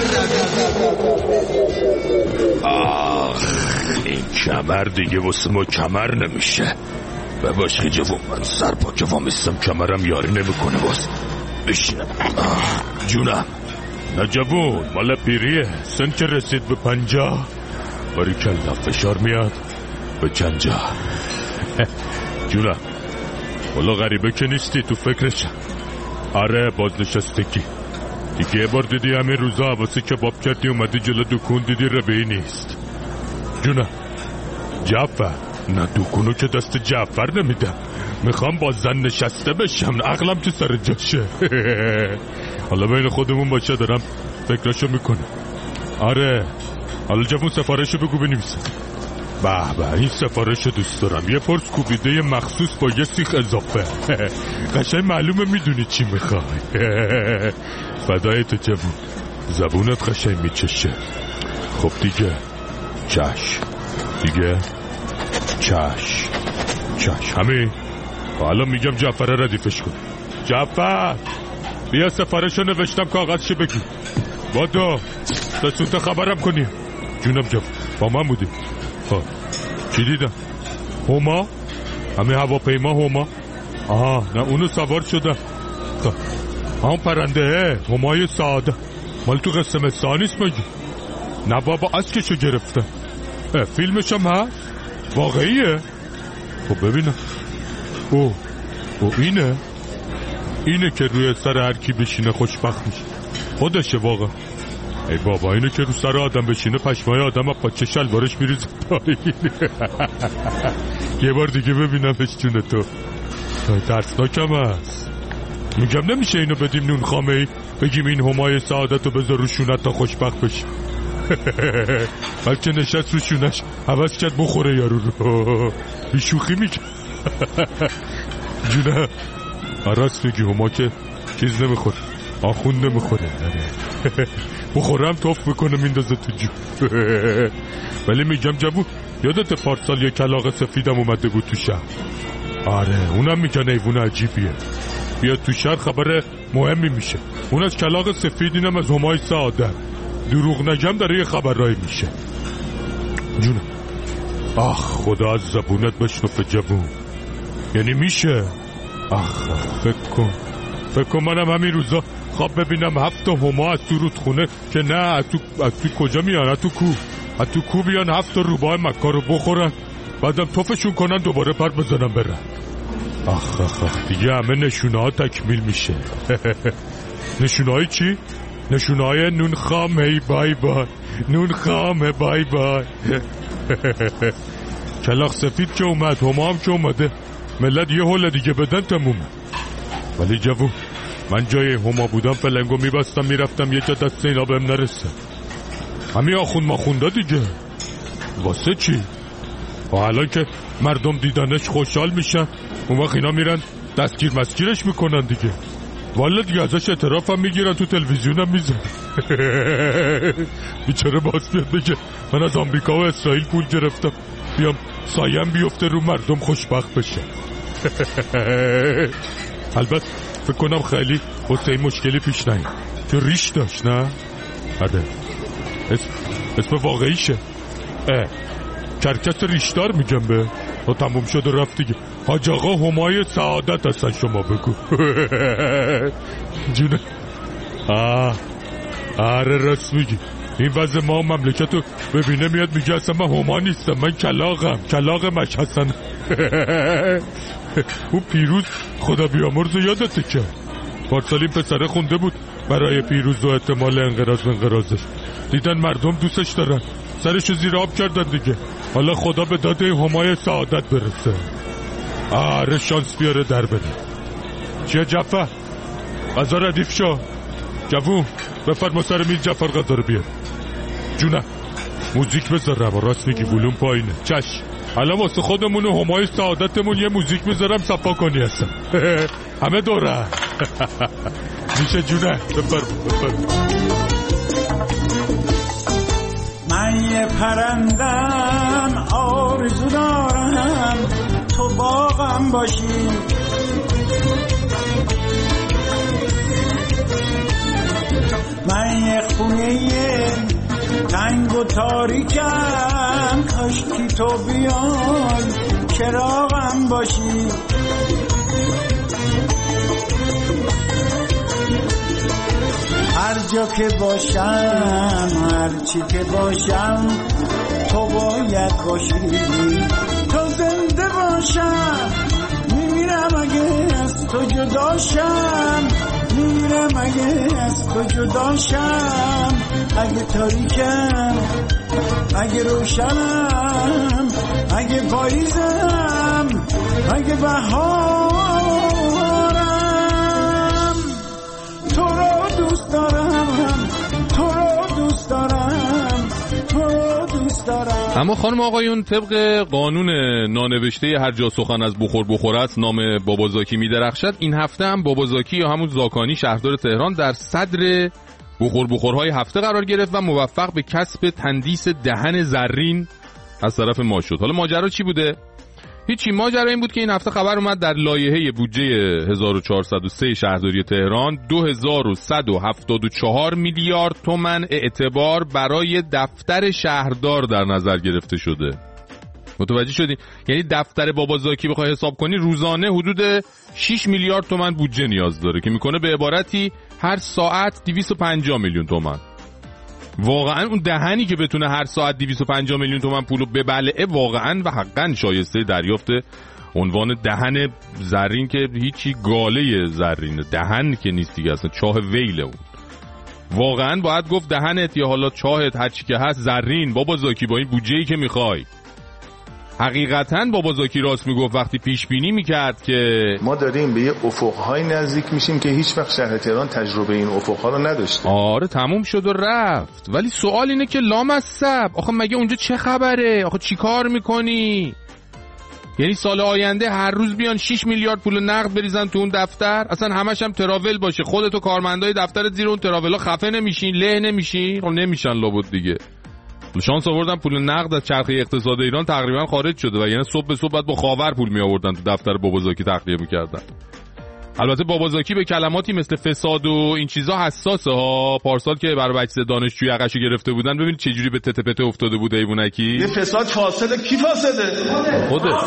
این کمر دیگه واسه ما کمر نمیشه. بباش که جوون من سر پا که وامیستم کمرم یاری نمیکنه. باز بشینم. جونم نه جوون مال پیریه، سن که رسید به 50 باری کلا فشار میاد به چند جا. جونم والا غریبه که نیستی تو فکرشم. آره بازنشستگی دیگه. یه بار دیدی همین روزا واسه کباب کردی اومدی جلو دکون دیدی ربعی نیست. جونم جعفر نه دکونو که دست جعفر نمیدم، میخوام با زن نشسته بشم، عقلم که سر جاشه. حالا بین خودمون باشه دارم فکرشو میکنم. آره حالا جوون سفارشو بگو بنویسم. به این سفارش دوست دارم. یه پرس کوبیده مخصوص با یه سیخ اضافه. قشنگ معلومه میدونی چی میخوای. فدای تو جوون، زبونت قشنگ میچشه. خب دیگه چش، دیگه چش همین. حالا میگم جعفر ردیفش کن. جعفر بیا سفارشو نوشتم کاغذشو بگی. بادا دستونتا خبرم کنی. جونم جعفر با من بودی. خب چی دیدم؟ هما؟ همه هواپیما هما؟ آها نه اونو سوار شدم. خب همون پرنده همای ساده مال تو قسم ثانیست مگه؟ نه بابا اسکشو گرفتم. فیلمش هم هست؟ واقعیه؟ خب ببینم. او اینه که روی سر هر کی بشینه خوشبخت میشه. خودشه واقعا. ای بابا اینه که رو سر آدم بشینه پشمای آدم با چه شلوارش میریزه پایین. یه بار دیگه ببینمش جون تو. ترسناکم هست. میگم نمیشه اینو بدیم نون خامه ای بگیم این همای سعادت رو بذار رو شونت تا خوشبخت بشی. بلکه نشست رو شونش حوض کرد بخوره یارو رو. بیشوخی میگم. جونه راست میگی هما که چیز نمیخوره، آخون نمیخوره. بخورم توف میکنه میندازه تو جو. ولی میگم جوون یادت پارسال یه کلاغ سفیدم اومده بود تو شهر؟ آره اونم میگن ایوون عجیبیه. بیا تو شهر خبر مهمی میشه. اون از کلاغ سفید، اینم از همای سعادت. دروغ نگم داره یه خبرایی میشه. جونم آخ خدا از زبونت بشنفه جوون. یعنی میشه؟ آخ فکر کن منم همین روزا خواب ببینم 7 هما از تو رودخونه که نه از تو کجا میان؟ از تو کو بیان 7 روباه مکا رو بخورن بعدم توفشون کنن دوباره پر بزنن برن. آخ دیگه همه نشونه ها تکمیل میشه. نشونه های چی؟ نشونه های نون خام هی بای بای، نون خام بای بای. کلاغ سفید که اومد، هما هم که اومده، ملت یه حول دیگه بدن تمومه. ولی جوون من جای هما بودم فلنگو میبستم میرفتم یه جا دست اینا بهم نرسه. همین آخون ماخونده دیگه. واسه چی؟ و الان که مردم دیدنش خوشحال میشن اون وقت اینا میرن دستگیر مسگیرش میکنن دیگه. والا دیگه ازش اعتراف هم میگیرن، تو تلویزیون هم میزن. بیچاره باز بیاد بگه من از آمریکا و اسرائیل پول گرفتم بیام سایم بیفته رو مردم خوشبخت بشه. البته فکر کنم خیلی واسه این مشکلی پیش نیاد که ریش داشت. نه؟ آره اسم واقعیشه. کرکس ریشدار میگم به. و تموم شد و رفت دیگه. حاج آقا همای سعادت هستن شما بگو. جونه آره راست میگی. این وضع ما مملکت رو ببینه میاد میگه اصلا من هما نیستم، من کلاغ مشهستن. اون پیروز خدا بیامرز یادته که پارسال این پسره خونده بود برای پیروز و احتمال انقراضش. دیدن مردم دوستش دارن سرشو زیر آب کردن دیگه. حالا خدا به داد همای سعادت برسه. آره شانس بیاره در بده. چیه جعفر؟ غذا ردیف شو. جوون بفرما سر میز جعفر غذا رو بیار. جونه موزیک بذارم. راست میگی ولوم پایینه. چش حالا واسه خودمون و همای سعادتمون یه موزیک میذارم صفا کنی هستم. همه دوره. میشه جونه بفرما. من یه پرندم آرزو دارم تو باغم باشی. من یه خونه تنگ و تاریکم کاشکی تو بیای چراغم باشی. هر جا که باشم هر چی که باشم تو باید باشی. تو زنده باشم میمیرم اگه از تو جداشم، میمیرم اگه از تو جداشم. اگه تاریکم اگه روشنم اگه پاییزم اگه بهارم تو رو دوست دارم، تو رو دوست دارم، تو رو دوست اما خانم آقایون، طبق قانون نانوشته هر جا سخن از بخور است نام بابازاکی میدرخشد. این هفته هم بابازاکی یا همون زاکانی شهردار تهران در صدر بخورهای هفته قرار گرفت و موفق به کسب تندیس دهن زرین از طرف ما شد. حالا ماجرا چی بوده؟ هیچی، ماجرا این بود که این هفته خبر اومد در لایحه بودجه 1403 شهرداری تهران 2174 میلیارد تومان اعتبار برای دفتر شهردار در نظر گرفته شده. متوجه شدی؟ یعنی دفتر بابازاکی بخوای حساب کنی روزانه حدود 6 میلیارد تومان بودجه نیاز داره که میکنه به عبارتی هر ساعت 250 میلیون تومان. واقعا اون دهنی که بتونه هر ساعت 250 میلیون تومان پولو ببلعه واقعا و حقا شایسته دریافت عنوان دهن زرین که هیچی، گاله زرین، دهن که نیست دیگه، اصلا چاه ویله. اون واقعا باید گفت دهنت یا حالا چاهت هر چی که هست زرین بابازاکی با این بودجه‌ای که میخوای. حقیقتاً بابازاکی راست میگفت وقتی پیش بینی میکرد که ما داریم به یه افقهای نزدیک میشیم که هیچ وقت شهر تهران تجربه این افقها رو نداشته. آره تموم شد و رفت. ولی سوال اینه که لامصب آخه مگه اونجا چه خبره؟ آخه چی کار میکنی؟ یعنی سال آینده هر روز بیان 6 میلیارد پول نقد بریزن تو اون دفتر؟ اصلا همش هم تراول باشه، خودت و کارمندای دفترت زیر اون تراولا خفه نمیشین، له نمیشین؟ خب نمیشن لابد دیگه. شانس آوردن پول نقد از چرخه اقتصاد ایران تقریبا خارج شده و یعنی صبح به صبح بعد با خاور پول می آوردن تو دفتر بابازاکی تخلیه میکردن. البته بابازاکی به کلماتی مثل فساد و این چیزا حساسه ها. پارسال که برای بچه دانشجوی عقشو گرفته بودن ببینید چه جوری به تته پته افتاده بود ایبونکی. یه فساد فاسده. کی فاسده؟ خودت.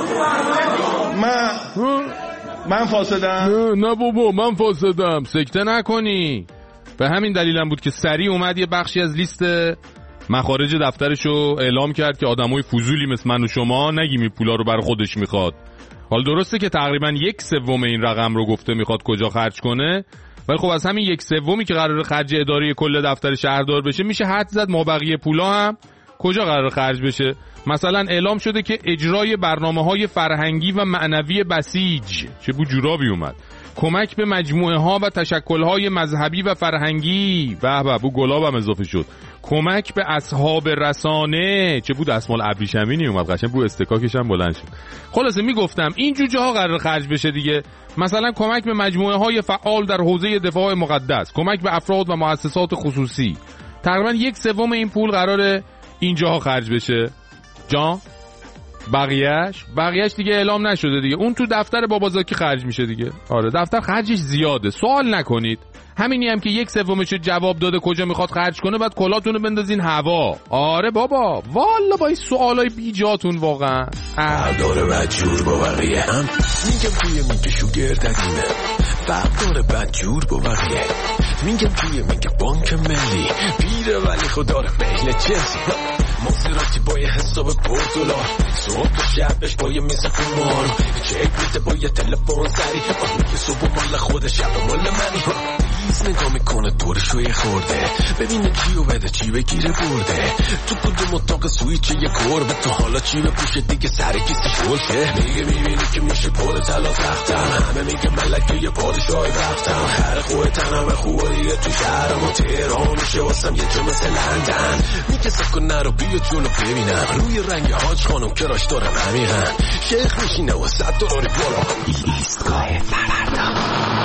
من فاسدم؟ نه بابا من فاسدم. سکته نکنی. به همین دلیلم بود که سریع اومد یه بخشی از لیست مخارج دفترشو اعلام کرد که آدمای فضولی مثل من و شما نگیم این پولا رو برای خودش میخواد. حال درسته که تقریبا 1/3 این رقم رو گفته میخواد کجا خرج کنه، ولی خب از همین 1/3 که قراره خرج اداری کل دفتر شهردار بشه میشه حد زد مابقی پولا هم کجا قراره خرج بشه. مثلا اعلام شده که اجرای برنامه‌های فرهنگی و معنوی بسیج، چه بو جورابی اومد، کمک به مجموعه ها و تشکل های مذهبی و فرهنگی، به بو گلاب هم اضافه شد، کمک به اصحاب رسانه، چه بود اسمال ابریشمینی اومد، قشنگ بو استکاکش هم بلند شد. خلاصه میگفتم این جوجه ها قرار خرج بشه دیگه. مثلا کمک به مجموعه های فعال در حوزه دفاع مقدس، کمک به افراد و مؤسسات خصوصی. تقریبا 1/3 این پول قراره اینجاها خرج بشه. جان بقیهش دیگه اعلام نشده دیگه، اون تو دفتر بابازاکی خرج میشه دیگه. آره دفتر خرجش زیاده، سوال نکنید. همینی هم که 1/3 جواب داده کجا میخواد خرج کنه، بعد کلاتونو بندازین هوا. آره بابا والا با این سوالای بیجاتون واقعا. داره بدجور با بقیه هم میگم توی شوگر دقیمه، فرق داره بدجور با بقیه. میگم توی بانک ملی پیره ولی خود داره میل چلسی، مصیراتی با یه حساب پرتولار، صبح تا شبش با یه میز قمار، چک میده با یه تلفن سری، یه صبح مال خود شب مال منی. ریز نگاه میکنه دورشو یه خورده، ببینه چیو بده چی بگیره برده، تو کدوم اتاق سویچ یه گربه، تو حالا چی بپوشه دیگه سر کیسه شلشه. میگه میبینی که میشه پر طلا تختم، همه میگه ملکه یه پادشاه وقتم، هر خوه تنم خوبه دیگه تو شهرم و تهران میشه واسم یه جا مثل لندن. میگه سکن نرو بیا جلو ببینم، روی رنگ حاج خانم کراش دارم عمیقن، شیخ میشینه و $100 بالا ایستگاه فردا.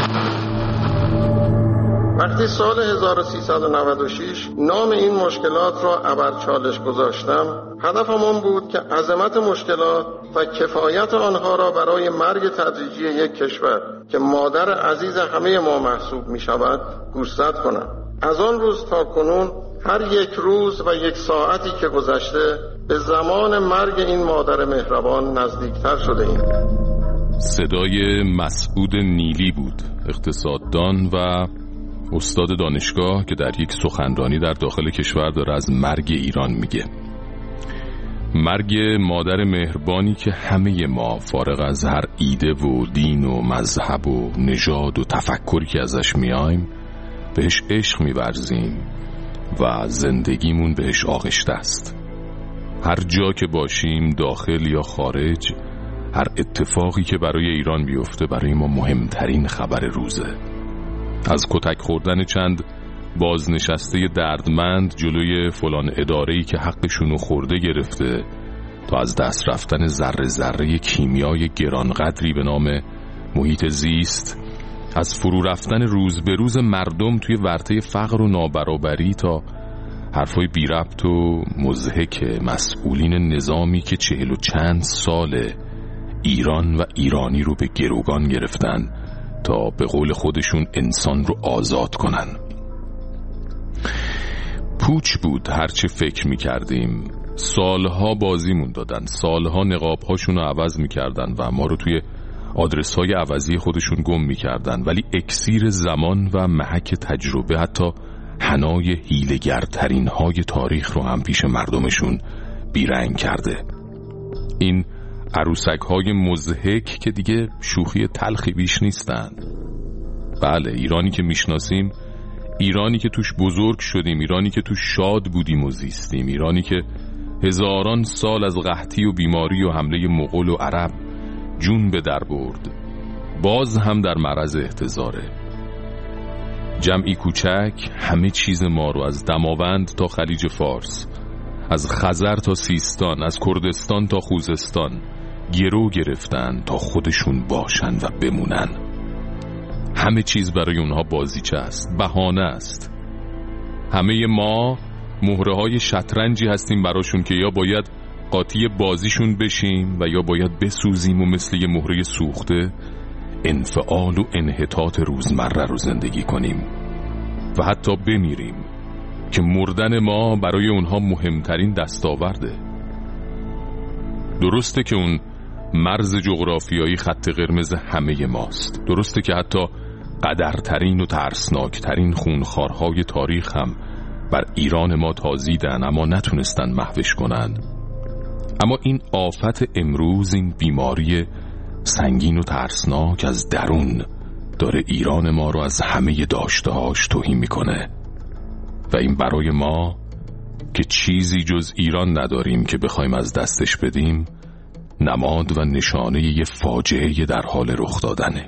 وقتی سال 1396 نام این مشکلات را ابرچالش گذاشتم، هدفم آن بود که عظمت مشکلات و کفایت آنها را برای مرگ تدریجی یک کشور که مادر عزیز همه ما محسوب می شود گوشزد کنم. از آن روز تا کنون هر یک روز و یک ساعتی که گذشته به زمان مرگ این مادر مهربان نزدیکتر شده ایم. صدای مسعود نیلی بود، اقتصاددان و استاد دانشگاه که در یک سخنرانی در داخل کشور داره از مرگ ایران میگه. مرگ مادر مهربانی که همه ما فارغ از هر ایده و دین و مذهب و نژاد و تفکری که ازش میایم بهش عشق می‌ورزیم و زندگیمون بهش آغشته است. هر جا که باشیم داخل یا خارج، هر اتفاقی که برای ایران بیفته برای ما مهمترین خبر روزه. از کتک خوردن چند بازنشسته دردمند جلوی فلان اداره‌ای که حقشونو خورده گرفته تا از دست رفتن ذره ذره کیمیای گرانقدری به نام محیط زیست، از فرو رفتن روز به روز مردم توی ورطه فقر و نابرابری تا حرفای بی ربط و مضحک مسئولین نظامی که 40 و چند ساله ایران و ایرانی رو به گروگان گرفتن تا به قول خودشون انسان رو آزاد کنن. پوچ بود هرچه فکر میکردیم. سالها بازیمون دادن، سالها نقابهاشون رو عوض میکردن و ما رو توی آدرس های عوضی خودشون گم میکردن، ولی اکسیر زمان و محک تجربه حتی حنای حیله‌گرترین های تاریخ رو هم پیش مردمشون بیرنگ کرده. این عروسک های مضحک که دیگه شوخی تلخی بیش نیستن. بله، ایرانی که میشناسیم، ایرانی که توش بزرگ شدیم، ایرانی که توش شاد بودیم و زیستیم، ایرانی که هزاران سال از قحطی و بیماری و حمله مغول و عرب جون به در برد، باز هم در معرض احتضاره. جمعی کوچک همه چیز ما رو از دماوند تا خلیج فارس، از خزر تا سیستان، از کردستان تا خوزستان گرو گرفتن تا خودشون باشن و بمونن. همه چیز برای اونها بازیچه است، بهانه است. همه ما مهره های شطرنجی هستیم براشون که یا باید قاطی بازیشون بشیم و یا باید بسوزیم و مثل یه مهره سوخته انفعال و انحطاط روزمره رو زندگی کنیم و حتی بمیریم که مردن ما برای اونها مهمترین دستاورده. درسته که اون مرز جغرافیایی خط قرمز همه ماست، درسته که حتی قدرترین و ترسناکترین خونخوارهای تاریخ هم بر ایران ما تازیدن اما نتونستن محوش کنن. اما این آفت امروز، این بیماری سنگین و ترسناک از درون داره ایران ما رو از همه داشته‌هاش تهی میکنه و این برای ما که چیزی جز ایران نداریم که بخوایم از دستش بدیم، نماد و نشانه یه فاجعه در حال رخ دادنه.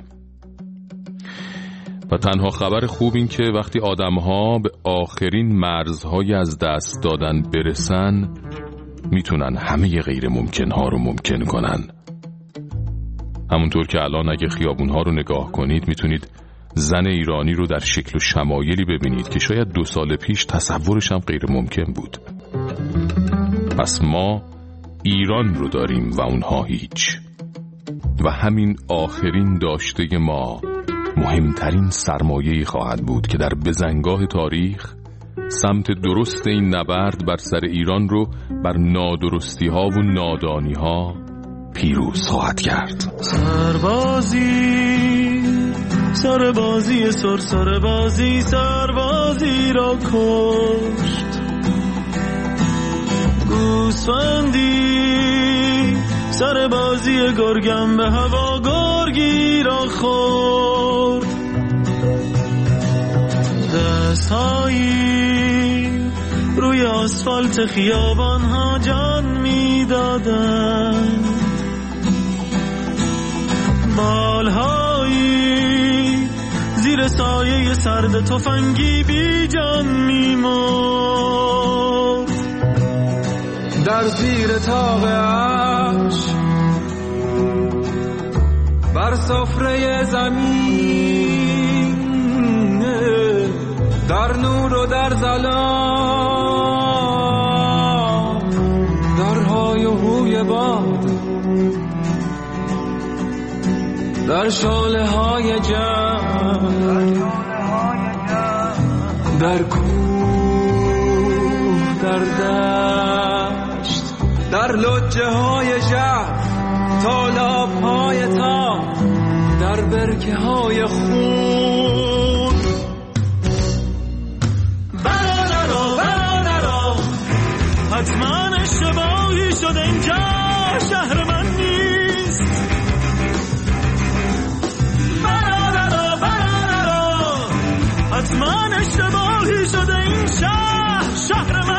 و تنها خبر خوب این که وقتی آدم‌ها به آخرین مرزهای از دست دادن برسن، میتونن همه غیر ممکن‌ها رو ممکن کنن. همونطور که الان اگه خیابون‌ها رو نگاه کنید میتونید زن ایرانی رو در شکل و شمایلی ببینید که شاید 2 سال پیش تصورش هم غیر ممکن بود. پس ما ایران رو داریم و اونها هیچ، و همین آخرین داشته ما مهمترین سرمایه‌ای خواهد بود که در بزنگاه تاریخ سمت درست این نبرد بر سر ایران رو بر نادرستی‌ها و نادانی‌ها پیروز خواهد کرد. سربازی سربازی سربازی را کشت، گوسفندی سربازی گرگم به هوا گرگی را خورد، دستهایی روی آسفالت خیابان ها جان می دادن، بالهایی زیر سایه سرد تفنگی بی جان می مرد. در زیر تاق عرش بر سفره زمین، در نور و در ظلام، در های و هوی باد، در شعله های جنگ، در کوه، در دشت، در لجه های ژرف، تالاب های تام، در برکه های خون. برادرا حتما اشتباهی شده، اینجا شهر من نیست. برادرا حتما اشتباهی شده، این شهر من